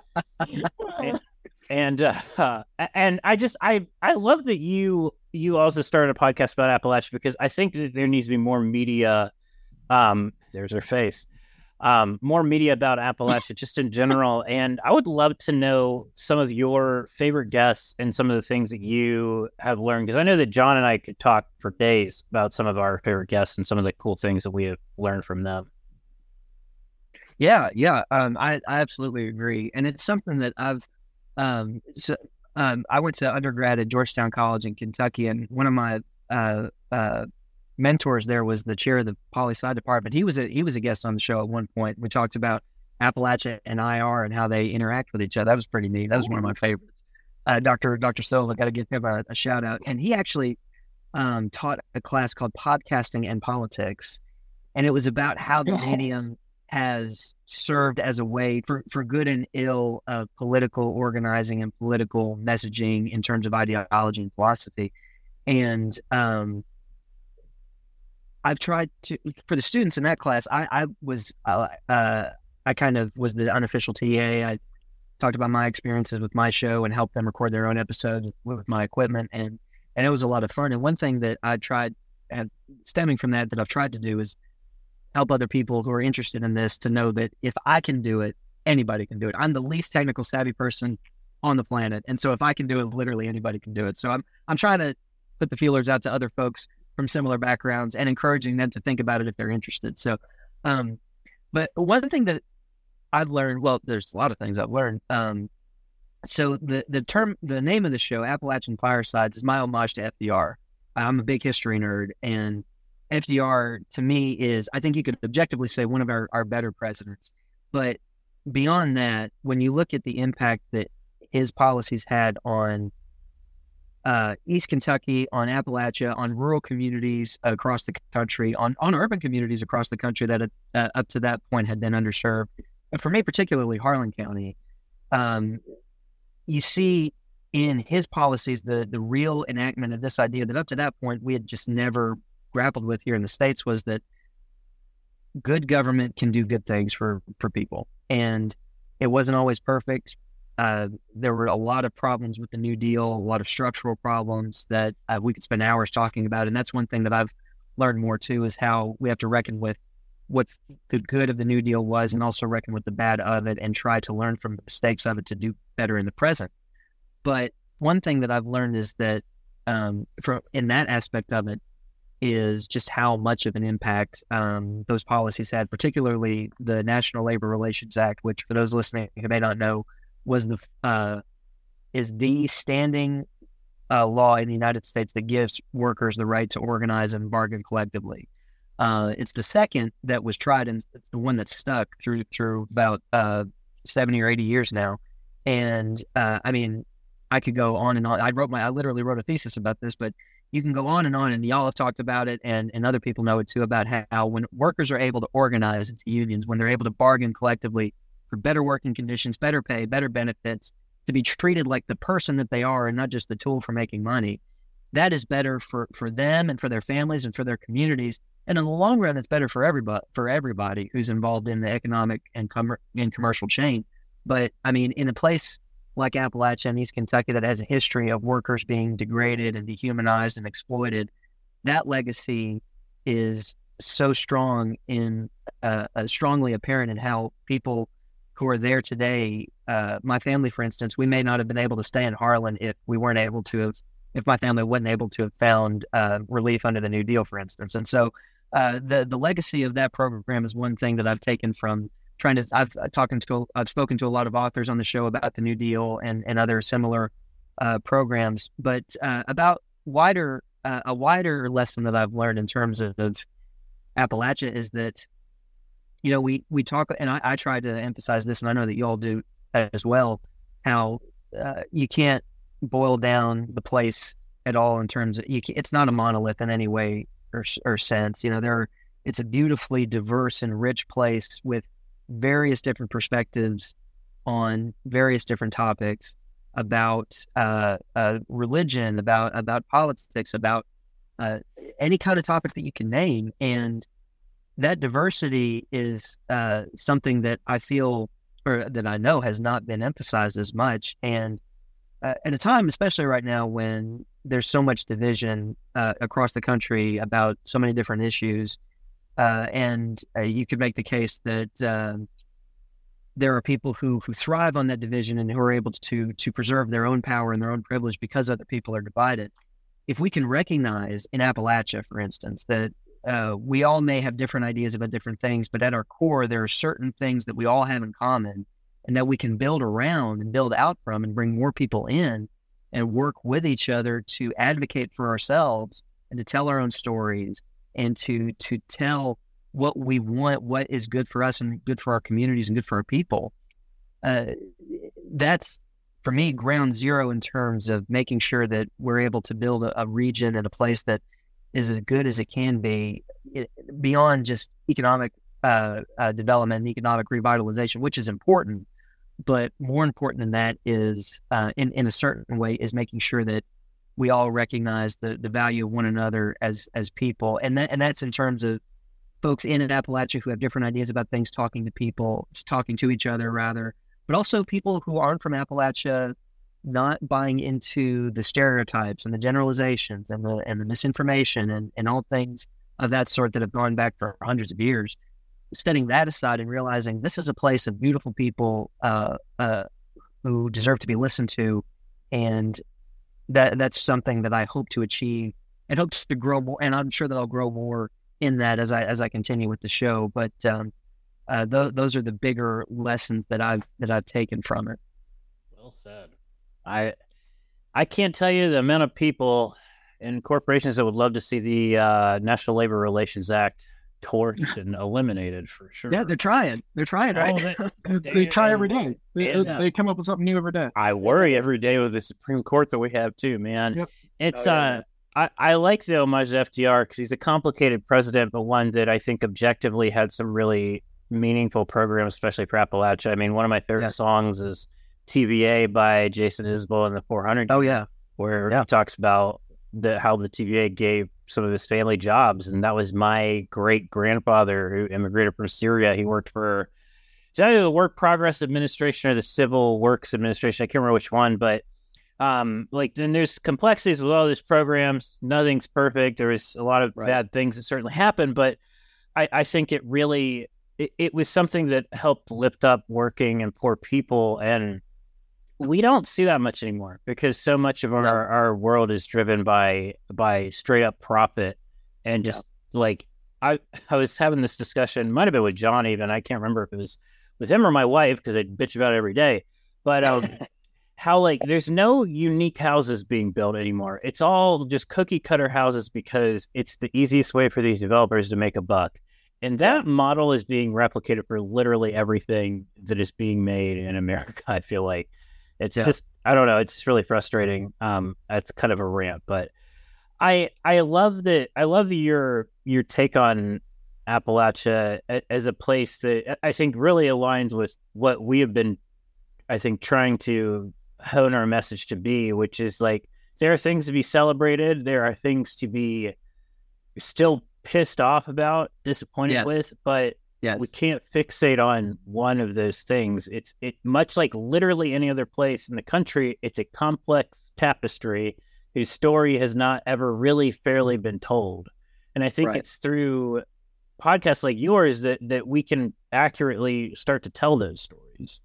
and and, uh, and I just I I love that you you also started a podcast about Appalachia, because I think that there needs to be more media. Um, there's her face. Um, more media about Appalachia just in general. And I would love to know some of your favorite guests and some of the things that you have learned, because I know that John and I could talk for days about some of our favorite guests and some of the cool things that we have learned from them. Yeah, yeah, um, I, I absolutely agree. And it's something that I've, um, so, um, I went to undergrad at Georgetown College in Kentucky, and one of my uh, uh, mentors there was the chair of the poli-sci department. He was a he was a guest on the show at one point. We talked about Appalachia and I R and how they interact with each other. That was pretty neat. That was one of my favorites. Uh, Doctor Doctor Silva, got to give him a, a shout out. And he actually um, taught a class called Podcasting and Politics, and it was about how the medium has served as a way for, for good and ill of political organizing and political messaging in terms of ideology and philosophy. And um, I've tried to, for the students in that class, I, I was, uh, uh, I kind of was the unofficial T A. I talked about my experiences with my show and helped them record their own episodes with, with my equipment. And, and it was a lot of fun. And one thing that I tried, and stemming from that, that I've tried to do is help other people who are interested in this to know that if I can do it, anybody can do it. I'm the least technical savvy person on the planet. And so if I can do it, literally anybody can do it. So I'm, I'm trying to put the feelers out to other folks from similar backgrounds and encouraging them to think about it if they're interested. So, um, but one thing that I've learned, well, there's a lot of things I've learned. Um, so the, the term, the name of the show, Appalachian Firesides, is my homage to F D R. I'm a big history nerd, and F D R to me is, I think you could objectively say, one of our, our better presidents. But beyond that, when you look at the impact that his policies had on Uh, East Kentucky, on Appalachia, on rural communities across the country, on, on urban communities across the country that uh, up to that point had been underserved. But for me, particularly Harlan County, um, you see in his policies the the real enactment of this idea that up to that point we had just never grappled with here in the States, was that good government can do good things for, for people. And it wasn't always perfect. Uh, there were a lot of problems with the New Deal, a lot of structural problems that uh, we could spend hours talking about. And that's one thing that I've learned more too, is how we have to reckon with what the good of the New Deal was, and also reckon with the bad of it, and try to learn from the mistakes of it to do better in the present. But one thing that I've learned is that um, from in that aspect of it is just how much of an impact um, those policies had, particularly the National Labor Relations Act, which, for those listening who may not know, was the uh, is the standing uh, law in the United States that gives workers the right to organize and bargain collectively. Uh, it's the second that was tried, and it's the one that's stuck through through about uh, seventy or eighty years now. And uh, I mean, I could go on and on. I wrote my, I literally wrote a thesis about this, but you can go on and on, and y'all have talked about it, and, and other people know it too, about how when workers are able to organize into unions, when they're able to bargain collectively for better working conditions, better pay, better benefits, to be treated like the person that they are and not just the tool for making money, that is better for, for them and for their families and for their communities. And in the long run, it's better for everybody, for everybody who's involved in the economic and, com- and commercial chain. But I mean, in a place like Appalachia and East Kentucky that has a history of workers being degraded and dehumanized and exploited, that legacy is so strong in uh, uh, strongly apparent in how people who are there today, uh, my family, for instance, we may not have been able to stay in Harlan if we weren't able to have, if my family wasn't able to have found uh, relief under the New Deal, for instance. And so uh, the the legacy of that program is one thing that I've taken from trying to, I've uh, talking to, I've spoken to a lot of authors on the show about the New Deal and, and other similar uh, programs, but uh, about wider, uh, a wider lesson that I've learned in terms of, of Appalachia is that, you know, we, we talk, and I, I try to emphasize this, and I know that you all do as well, how uh, you can't boil down the place at all in terms of, you can, it's not a monolith in any way or, or sense. You know, there, it's a beautifully diverse and rich place with various different perspectives on various different topics about uh, uh, religion, about about politics, about uh, any kind of topic that you can name. And that diversity is uh, something that I feel, or that I know has not been emphasized as much. And uh, at a time, especially right now, when there's so much division uh, across the country about so many different issues, uh, and uh, you could make the case that uh, there are people who who thrive on that division and who are able to to preserve their own power and their own privilege because other people are divided. If we can recognize in Appalachia, for instance, that uh, we all may have different ideas about different things, but at our core, there are certain things that we all have in common and that we can build around and build out from and bring more people in and work with each other to advocate for ourselves and to tell our own stories and to to tell what we want, what is good for us and good for our communities and good for our people. Uh, that's, for me, ground zero in terms of making sure that we're able to build a, a region and a place that is as good as it can be, it, beyond just economic uh, uh, development and economic revitalization, which is important. But more important than that is, uh, in, in a certain way, is making sure that we all recognize the, the value of one another as as people. And that and that's in terms of folks in Appalachia who have different ideas about things, talking to people, talking to each other rather, but also people who aren't from Appalachia, not buying into the stereotypes and the generalizations and the and the misinformation and, and all things of that sort that have gone back for hundreds of years. Setting that aside and realizing this is a place of beautiful people uh, uh, who deserve to be listened to, and that that's something that I hope to achieve and hope to grow more. And I'm sure that I'll grow more in that as I as I continue with the show. But um, uh, th- those are the bigger lessons that I've that I've taken from it. Well said. I I can't tell you the amount of people in corporations that would love to see the uh, National Labor Relations Act torched and eliminated for sure. Yeah, they're trying. They're trying, right? Oh, they, They, they- try every day. They, and, they come up with something new every day. I worry every day with the Supreme Court that we have too, man. Yep. It's Oh, yeah. uh, I, I like the homage to F D R because he's a complicated president, but one that I think objectively had some really meaningful programs, especially for Appalachia. I mean, one of my favorite Yeah. songs is T V A by Jason Isbell and the four hundred. Oh yeah, where Yeah. he talks about the how the T V A gave some of his family jobs, and that was my great grandfather who immigrated from Syria. He worked for is that either the Work Progress Administration or the Civil Works Administration. I can't remember which one, but um, like then there's complexities with all these programs. Nothing's perfect. There was a lot of Right. bad things that certainly happened, but I, I think it really it, it was something that helped lift up working and poor people, and we don't see that much anymore because so much of our, our world is driven by by straight up profit and just like I I was having this discussion, might have been with John even, I can't remember if it was with him or my wife because I bitch about it every day, but um, how like there's no unique houses being built anymore. It's all just cookie cutter houses because it's the easiest way for these developers to make a buck. And that model is being replicated for literally everything that is being made in America, I feel like. It's Yeah. just, I don't know. It's just really frustrating. Um, it's kind of a rant, but I, I love that. I love the, your, your take on Appalachia a- as a place that I think really aligns with what we have been, I think, trying to hone our message to be, which is like, there are things to be celebrated. There are things to be still pissed off about, disappointed Yes. with, but yes, we can't fixate on one of those things. It's it much like literally any other place in the country. It's a complex tapestry whose story has not ever really fairly been told. And I think Right. it's through podcasts like yours that that we can accurately start to tell those stories.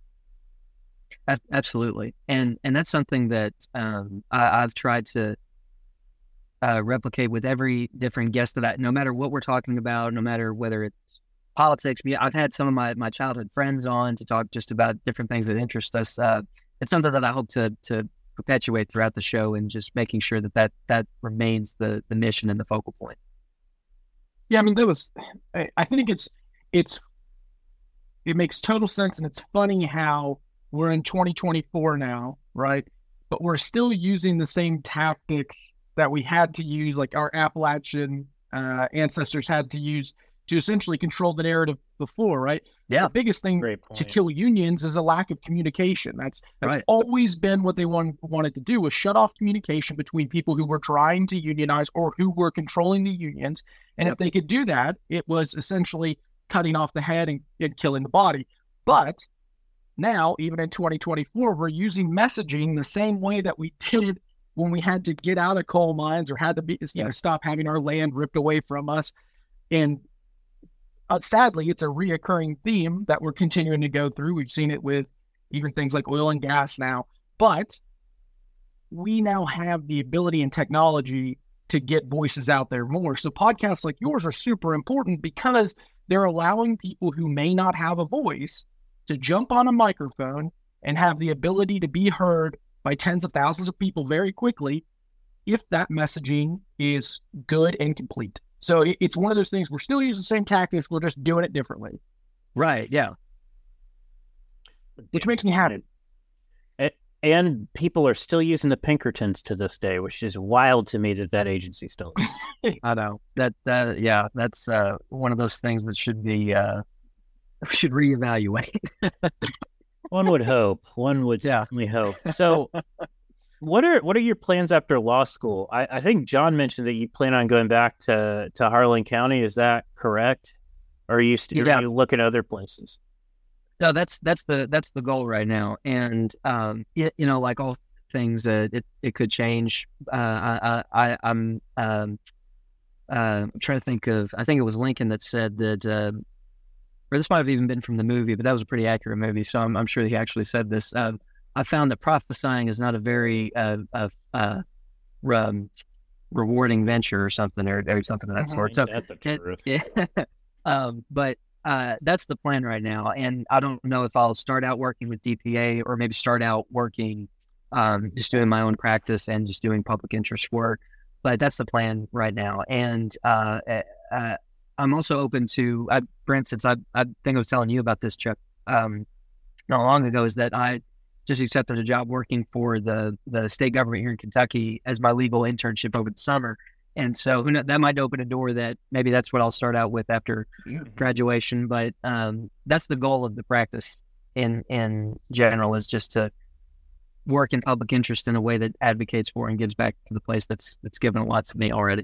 A- absolutely. And and that's something that um, I, I've tried to uh, replicate with every different guest that I, no matter what we're talking about, no matter whether it's politics. me- I've had some of my, my childhood friends on to talk just about different things that interest us. Uh, it's something that I hope to to perpetuate throughout the show, and just making sure that that, that remains the, the mission and the focal point. Yeah, I mean, that was. I, I think it's it's it makes total sense, and it's funny how we're in twenty twenty-four now, right? But we're still using the same tactics that we had to use, like our Appalachian uh, ancestors had to use to essentially control the narrative before, right? Yeah. The biggest thing Great to point. kill unions is a lack of communication. That's that's Right. always been what they want, wanted to do, was shut off communication between people who were trying to unionize or who were controlling the unions. And Yep. if they could do that, it was essentially cutting off the head and, and killing the body. But now, even in twenty twenty-four, we're using messaging the same way that we did when we had to get out of coal mines or had to be, you know, stop having our land ripped away from us. And uh, sadly, it's a reoccurring theme that we're continuing to go through. We've seen it with even things like oil and gas now, but we now have the ability and technology to get voices out there more. So podcasts like yours are super important because they're allowing people who may not have a voice to jump on a microphone and have the ability to be heard by tens of thousands of people very quickly if that messaging is good and complete. So it, it's one of those things, we're still using the same tactics, we're just doing it differently, Right. Yeah. which makes me happy. And people are still using the Pinkertons to this day, which is wild to me that that agency still. I know that, that, yeah, that's uh, one of those things that should be, uh, should reevaluate. One would hope. One would Yeah. certainly hope. So, what are what are your plans after law school? I, I think John mentioned that you plan on going back to, to Harlan County. Is that correct? Or are you still Yeah. are you looking at other places? No, that's that's the that's the goal right now, and um, it, you know, like all things, uh, it it could change. Uh, I, I I'm um, uh, I'm trying to think of. I think it was Lincoln that said that, uh, or this might have even been from the movie, but that was a pretty accurate movie, so I'm I'm sure he actually said this. Uh, I found that prophesying is not a very uh, uh, uh, um, rewarding venture or something, or, or something of that sort. So Ain't that the it- truth? yeah. um, but uh, that's the plan right now. And I don't know if I'll start out working with D P A or maybe start out working, um, just doing my own practice and just doing public interest work. But that's the plan right now. And uh, uh, I'm also open to, I, for instance, I, I think I was telling you about this, Chuck, um, not long ago, is that I just accepted a job working for the, the state government here in Kentucky as my legal internship over the summer. And so who knows, that might open a door that maybe that's what I'll start out with after graduation. But um, that's the goal of the practice in in general, is just to work in public interest in a way that advocates for and gives back to the place that's that's given a lot to me already.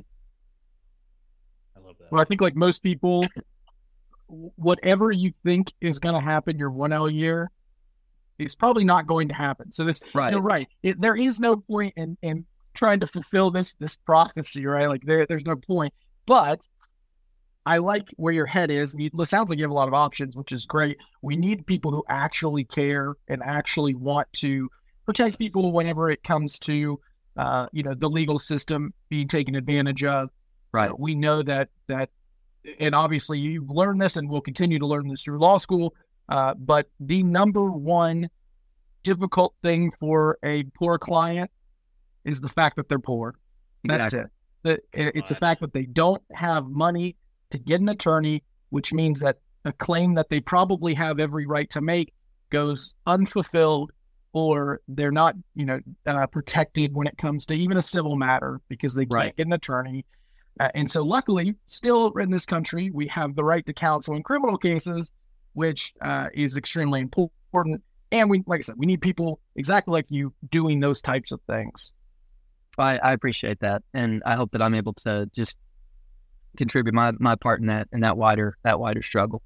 I love that. Well, I think like most people, whatever you think is going to happen your one L year, it's probably not going to happen. So this, Right. you're right. It, there is no point in, in trying to fulfill this this prophecy, right? Like there, there's no point. But I like where your head is. You, it sounds like you have a lot of options, which is great. We need people who actually care and actually want to protect people whenever it comes to, uh, you know, the legal system being taken advantage of. Right. We know that that, and obviously you've learned this, and will continue to learn this through law school. Uh, but the number one difficult thing for a poor client is the fact that they're poor. That's Exactly. it. The, it's the fact that they don't have money to get an attorney, which means that a claim that they probably have every right to make goes unfulfilled, or they're not, you know, uh, protected when it comes to even a civil matter because they can't Right. get an attorney. Uh, and so luckily, still in this country, we have the right to counsel in criminal cases, which uh, is extremely important. And we, like I said, we need people exactly like you doing those types of things. I, I appreciate that, and I hope that I'm able to just contribute my, my part in that in that wider that wider struggle.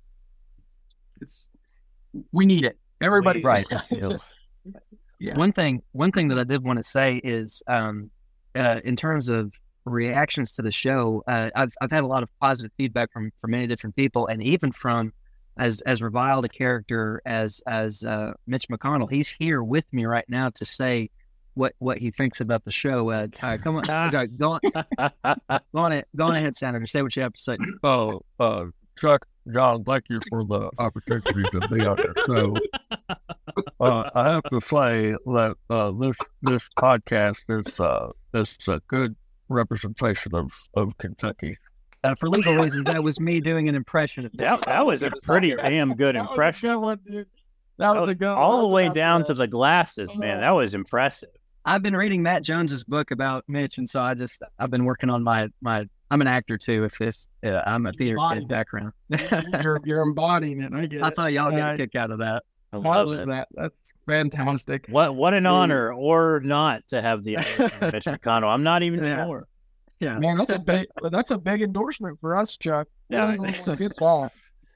It's we need it. Everybody, Right. Yeah. One thing, one thing that I did want to say is, um, uh, in terms of reactions to the show, uh, I've I've had a lot of positive feedback from from many different people, and even from as as reviled a character as as uh, Mitch McConnell. He's here with me right now to say what what he thinks about the show. Uh, Ty, come on, go, go on, go on, go on ahead, Senator. Say what you have to say. Oh, uh, Chuck, John, thank you for the opportunity to be on your show. Uh, I have to say that uh, this this podcast is uh, is a good representation of, of Kentucky. Uh, for legal reasons, that was me doing an impression of That that was a pretty damn good That was a impression. good one, dude. That was a good one. All the way That's down about to the glasses, man. That was impressive. I've been reading Matt Jones's book about Mitch, and so I just I've been working on my my I'm an actor too. If this, uh, I'm a theater Body. kid background. you're, you're embodying it. I get I it. thought y'all get Uh, a kick out of that. I I love love it. that. That's fantastic. What what an honor or not to have the endorsement of Mitch McConnell. I'm not even Yeah. sure. Yeah. Man, that's a big that's a big endorsement for us, Chuck. Yeah. Good ball.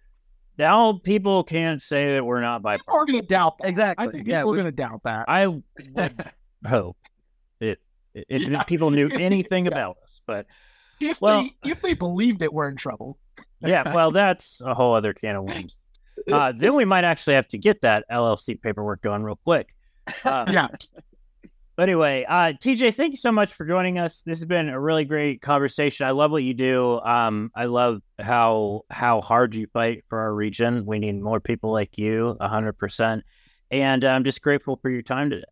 Now people can't say that we're not bipartisan. People are going to doubt that. Exactly. I think Yeah, people are we- going to doubt that. I would hope it, it, it- Yeah. people knew anything Yeah. about us, but If Well- they if they believed it, we're in trouble. yeah, well, that's a whole other can of worms. Uh, then we might actually have to get that L L C paperwork going real quick. Uh, Yeah. But anyway, uh, T J, thank you so much for joining us. This has been a really great conversation. I love what you do. Um, I love how how hard you fight for our region. We need more people like you, a hundred percent. And I'm just grateful for your time today.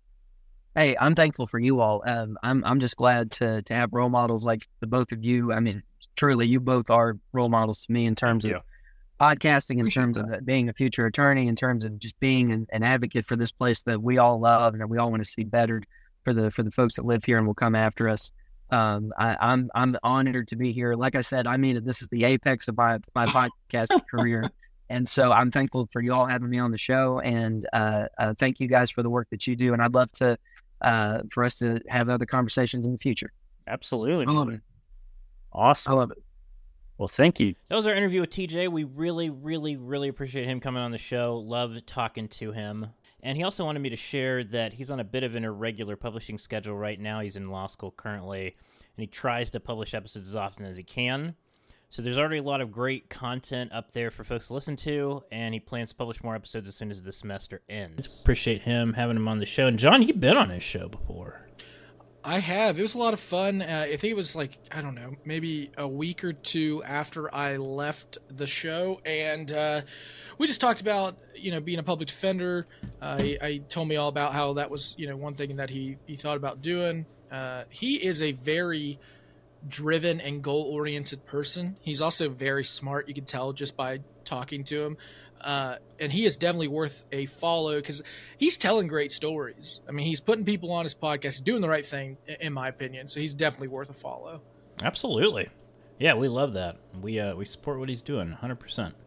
Hey, I'm thankful for you all. Um, I'm I'm just glad to to have role models like the both of you. I mean, truly, you both are role models to me in terms Thank of podcasting, in terms of being a future attorney, in terms of just being an, an advocate for this place that we all love and that we all want to see bettered for the for the folks that live here and will come after us. Um, I, I'm I'm honored to be here. Like I said, I mean, this is the apex of my my podcast career. And so I'm thankful for you all having me on the show, and uh, uh, thank you guys for the work that you do. And I'd love to uh, for us to have other conversations in the future. Absolutely. I love it. Awesome. I love it. Well, thank you. That was our interview with T J. We really, really, really appreciate him coming on the show. Loved talking to him. And he also wanted me to share that he's on a bit of an irregular publishing schedule right now. He's in law school currently, and he tries to publish episodes as often as he can. So there's already a lot of great content up there for folks to listen to, and he plans to publish more episodes as soon as the semester ends. Appreciate him having him on the show. And John, you've been on his show before. I have. It was a lot of fun. Uh, I think it was like, I don't know, maybe a week or two after I left the show. And uh, we just talked about, you know, being a public defender. Uh, he, he told me all about how that was, you know, one thing that he, he thought about doing. Uh, he is a very driven and goal-oriented person. He's also very smart. You can tell just by talking to him. Uh, and he is definitely worth a follow because he's telling great stories. I mean, he's putting people on his podcast, he's doing the right thing, in my opinion. So he's definitely worth a follow. Absolutely. Yeah, we love that. We uh, we support what he's doing, one hundred percent.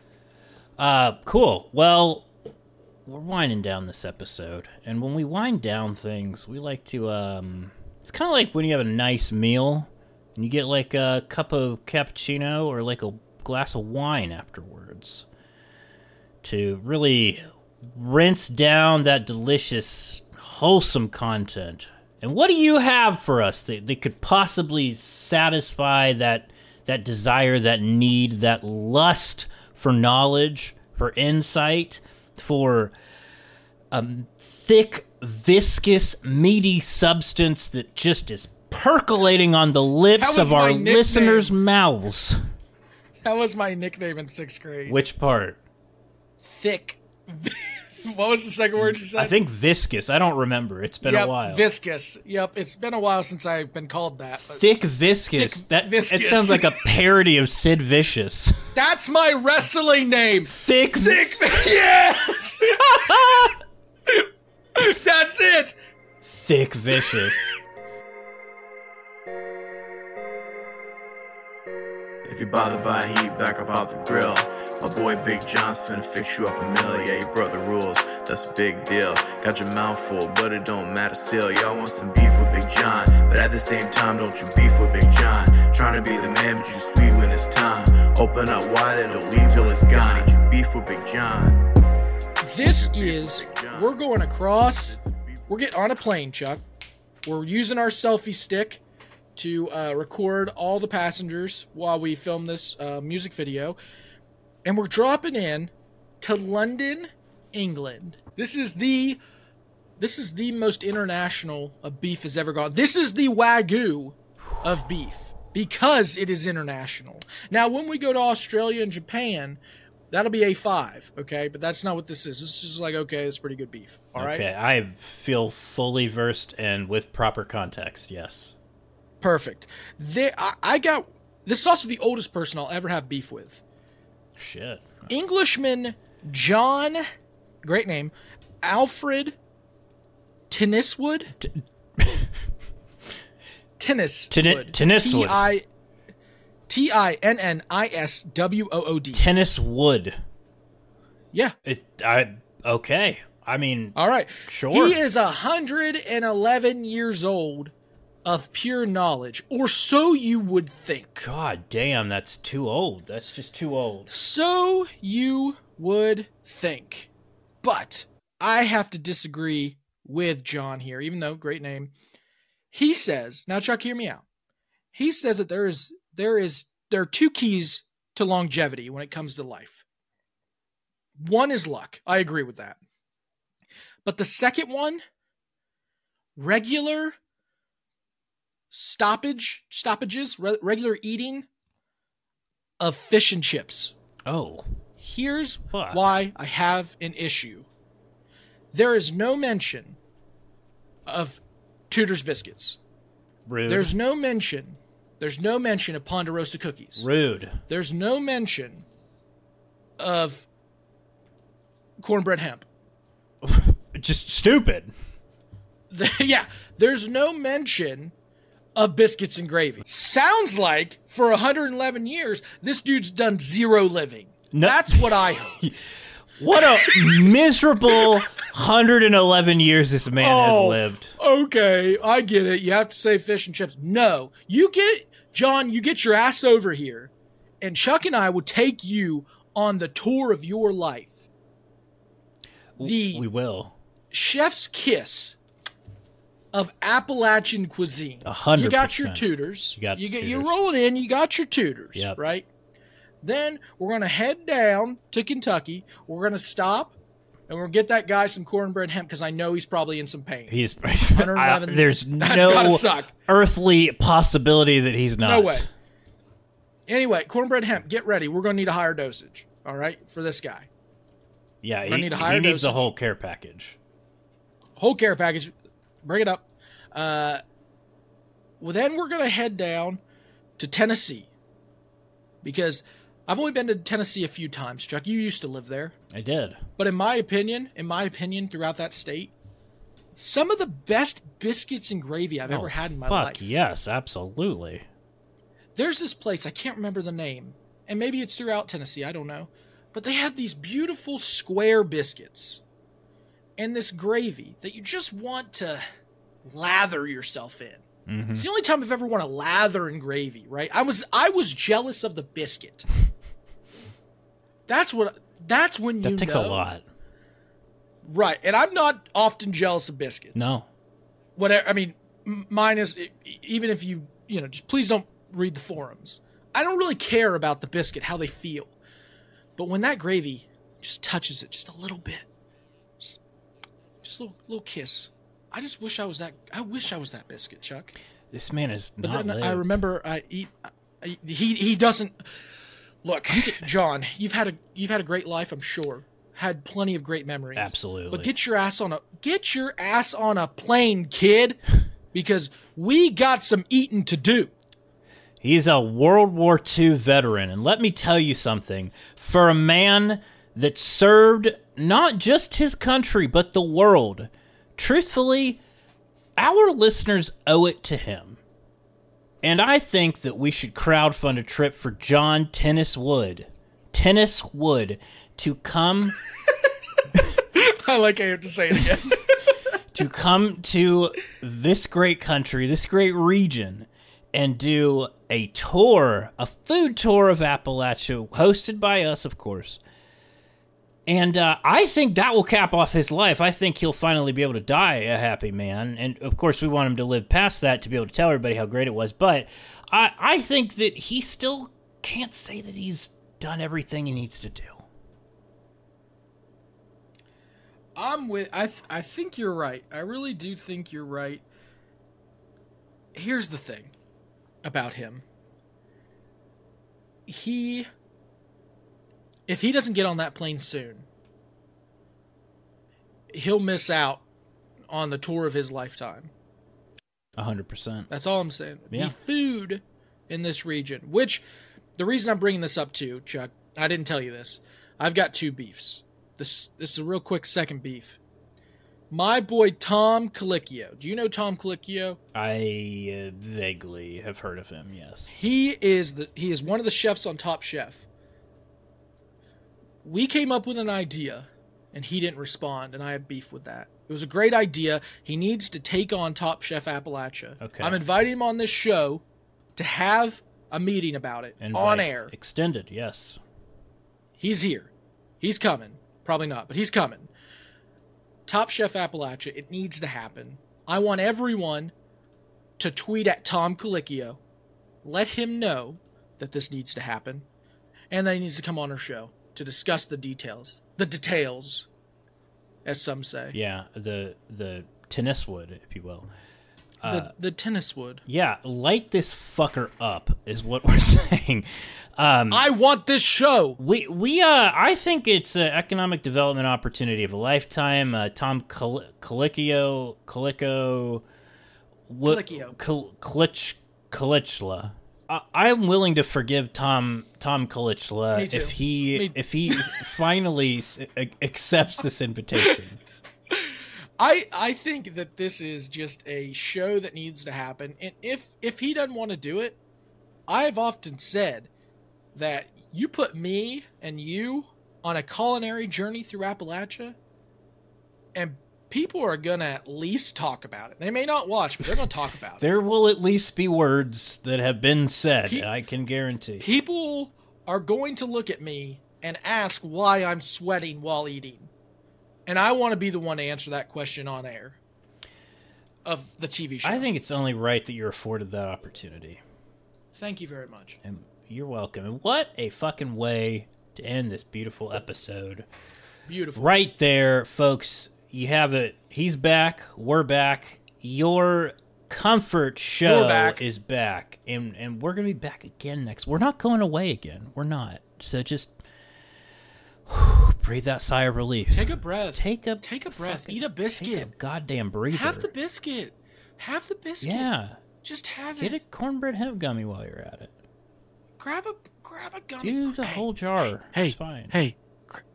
Uh, cool. Well, we're winding down this episode. And when we wind down things, we like to... Um, it's kind of like when you have a nice meal and you get like a cup of cappuccino or like a glass of wine afterwards to really rinse down that delicious, wholesome content. And what do you have for us that, that could possibly satisfy that that desire, that need, that lust for knowledge, for insight, for a thick, viscous, meaty substance that just is percolating on the lips That was of our my nickname. listeners' mouths? That was my nickname in sixth grade. Which part? Thick. What was the second word you said? I think viscous. I don't remember. It's been yep, a while. Viscous. Yep, it's been a while since I've been called that. But Thick viscous. Thick that viscous. It sounds like a parody of Sid Vicious. that's my wrestling name. Thick. Thick. Yes. That's it. Thick Vicious. If you bothered by heat, back up out the grill. My boy Big John's finna fix you up a mill. Yeah, you broke the rules, that's a big deal. Got your mouth full, but it don't matter still. Y'all want some beef with Big John, but at the same time, don't you beef with Big John. Trying to be the man, but you sweet when it's time. Open up wide and don't leave till it's gone. Need you beef with Big John. This is, we're going across, we're getting on a plane, Chuck. We're using our selfie stick to uh, record all the passengers while we film this uh, music video. And we're dropping in to London, England. This is the, this is the most international a beef has ever gone. This is the Wagyu of beef because it is international. Now, when we go to Australia and Japan, that'll be A five, okay? But that's not what this is. This is like, okay, it's pretty good beef, all right? Okay, I feel fully versed and with proper context, yes. Perfect. There, I, I got, this is also the oldest person I'll ever have beef with. Shit. Englishman John, great name, Alfred Tenniswood? T- Tennis. Tenni- Tenniswood. T I T I N N I S W O O D. Tennis Wood. Yeah. It, I okay. I mean, All right. sure. He is one hundred eleven years old of pure knowledge, or so you would think. God damn, that's too old. That's just too old. So you would think. But I have to disagree with John here, even though great name. He says, now Chuck, hear me out. He says that there is there is there are two keys to longevity when it comes to life. One is luck. I agree with that. But the second one, regular stoppage, stoppages, re- regular eating of fish and chips. Oh. Here's What? why I have an issue. There is no mention of Tudor's biscuits. Rude. There's no mention. There's no mention of Ponderosa cookies. Rude. There's no mention of cornbread hemp. Just stupid. Yeah, there's no mention of biscuits and gravy. Sounds like for one hundred eleven years, this dude's done zero living. No- That's what I hope. What a miserable one hundred eleven years this man Oh. has lived. Okay, I get it. You have to say fish and chips. No, you get, John, you get your ass over here, and Chuck and I will take you on the tour of your life. The We will. chef's kiss of Appalachian cuisine. A hundred You got your percent. tutors. You got you the get you tutors. rolling in. You got your tutors. Yep. Right. Then we're gonna head down to Kentucky. We're gonna stop, and we're gonna get that guy some cornbread hemp because I know he's probably in some pain. He's one eleven I- there's That's no gotta suck. earthly possibility that he's not. No way. Anyway, cornbread hemp. Get ready. We're gonna need a higher dosage. All right, for this guy. Yeah, We're gonna he, need a he higher needs the dosage. whole care package. Whole care package. Bring it up. Uh, well, then we're going to head down to Tennessee because I've only been to Tennessee a few times. Chuck, you used to live there. I did. But in my opinion, in my opinion, throughout that state, some of the best biscuits and gravy I've ever Oh, had in my fuck, life. yes, absolutely. There's this place, I can't remember the name, and maybe it's throughout Tennessee, I don't know. But they had these beautiful square biscuits and this gravy that you just want to lather yourself in. Mhm. It's the only time I've ever want to lather in gravy, right? I was I was jealous of the biscuit. That's what that's when you That takes know. a lot. Right. And I'm not often jealous of biscuits. No. Whatever, I mean, m- mine is e- even if you, you know, just please don't read the forums. I don't really care about the biscuit, how they feel. But when that gravy just touches it just a little bit, just, just a little, little kiss. I just wish I was that. I wish I was that biscuit, Chuck. This man is But not then lived. I remember I eat. I, he he doesn't. Look, John, you've had a you've had a great life, I'm sure. Had plenty of great memories. Absolutely. But get your ass on a get your ass on a plane, kid, because we got some eating to do. He's a World War Two veteran, and let me tell you something. For a man that served not just his country, but the world, truthfully, our listeners owe it to him. And I think that we should crowdfund a trip for John Tennis Wood, Tennis Wood, to come I like how you have to say it again. to come to this great country, this great region, and do a tour, a food tour of Appalachia, hosted by us, of course. And uh, I think that will cap off his life. I think he'll finally be able to die a happy man. And, of course, we want him to live past that to be able to tell everybody how great it was. But I, I think that he still can't say that he's done everything he needs to do. I'm with. I th- I think you're right. I really do think you're right. Here's the thing about him. He, if he doesn't get on that plane soon, he'll miss out on the tour of his lifetime. A hundred percent. That's all I'm saying. Yeah. The food in this region, which the reason I'm bringing this up too, Chuck, I didn't tell you this. I've got two beefs. This this is a real quick second beef. My boy Tom Colicchio. Do you know Tom Colicchio? I uh, vaguely have heard of him. Yes. He is the he is one of the chefs on Top Chef. We came up with an idea, and he didn't respond, and I have beef with that. It was a great idea. He needs to take on Top Chef Appalachia. Okay. I'm inviting him on this show to have a meeting about it Invite- on air. Extended. Yes. He's here. He's coming. Probably not, but he's coming. Top Chef Appalachia, it needs to happen. I want everyone to tweet at Tom Colicchio. Let him know that this needs to happen. And that he needs to come on our show to discuss the details. The details, as some say. Yeah. The the tennis wood, if you will. Uh, The, the tennis wood. yeah. Light this fucker up is what we're saying. Um, I want this show. We we uh I think it's an economic development opportunity of a lifetime. Uh, Tom Col- Colicchio Colicchio what Colicchio. Col- Colich Colichla. I, I'm willing to forgive Tom Tom Colichla Me too. if he Me- if he finally s- a- accepts this invitation. I I think that this is just a show that needs to happen. And if if he doesn't want to do it, I've often said that you put me and you on a culinary journey through Appalachia, and people are going to at least talk about it. They may not watch, but they're going to talk about it. There will at least be words that have been said, He- I can guarantee. People are going to look at me and ask why I'm sweating while eating. And I want to be the one to answer that question on air of the T V show. I think it's only right that you're afforded that opportunity. Thank you very much. And you're welcome. And what a fucking way to end this beautiful episode. Beautiful. Right there, folks. You have it. He's back. We're back. Your comfort show We're back. is back. And and we're going to be back again next. We're not going away again. We're not. So just breathe that sigh of relief. Take a breath. Take a Take a breath. fucking- Eat a Take a biscuit. goddamn breather. Have the biscuit. Have the biscuit. Yeah. Just have Get it. a cornbred hemp gummy while you're at it. Grab a grab a gummy. Do the Hey, whole jar. Hey, It's fine. hey. Gra-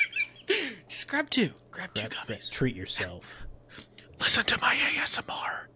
Just grab two. Grab two Grab- gummies. Treat yourself. Listen to my A S M R.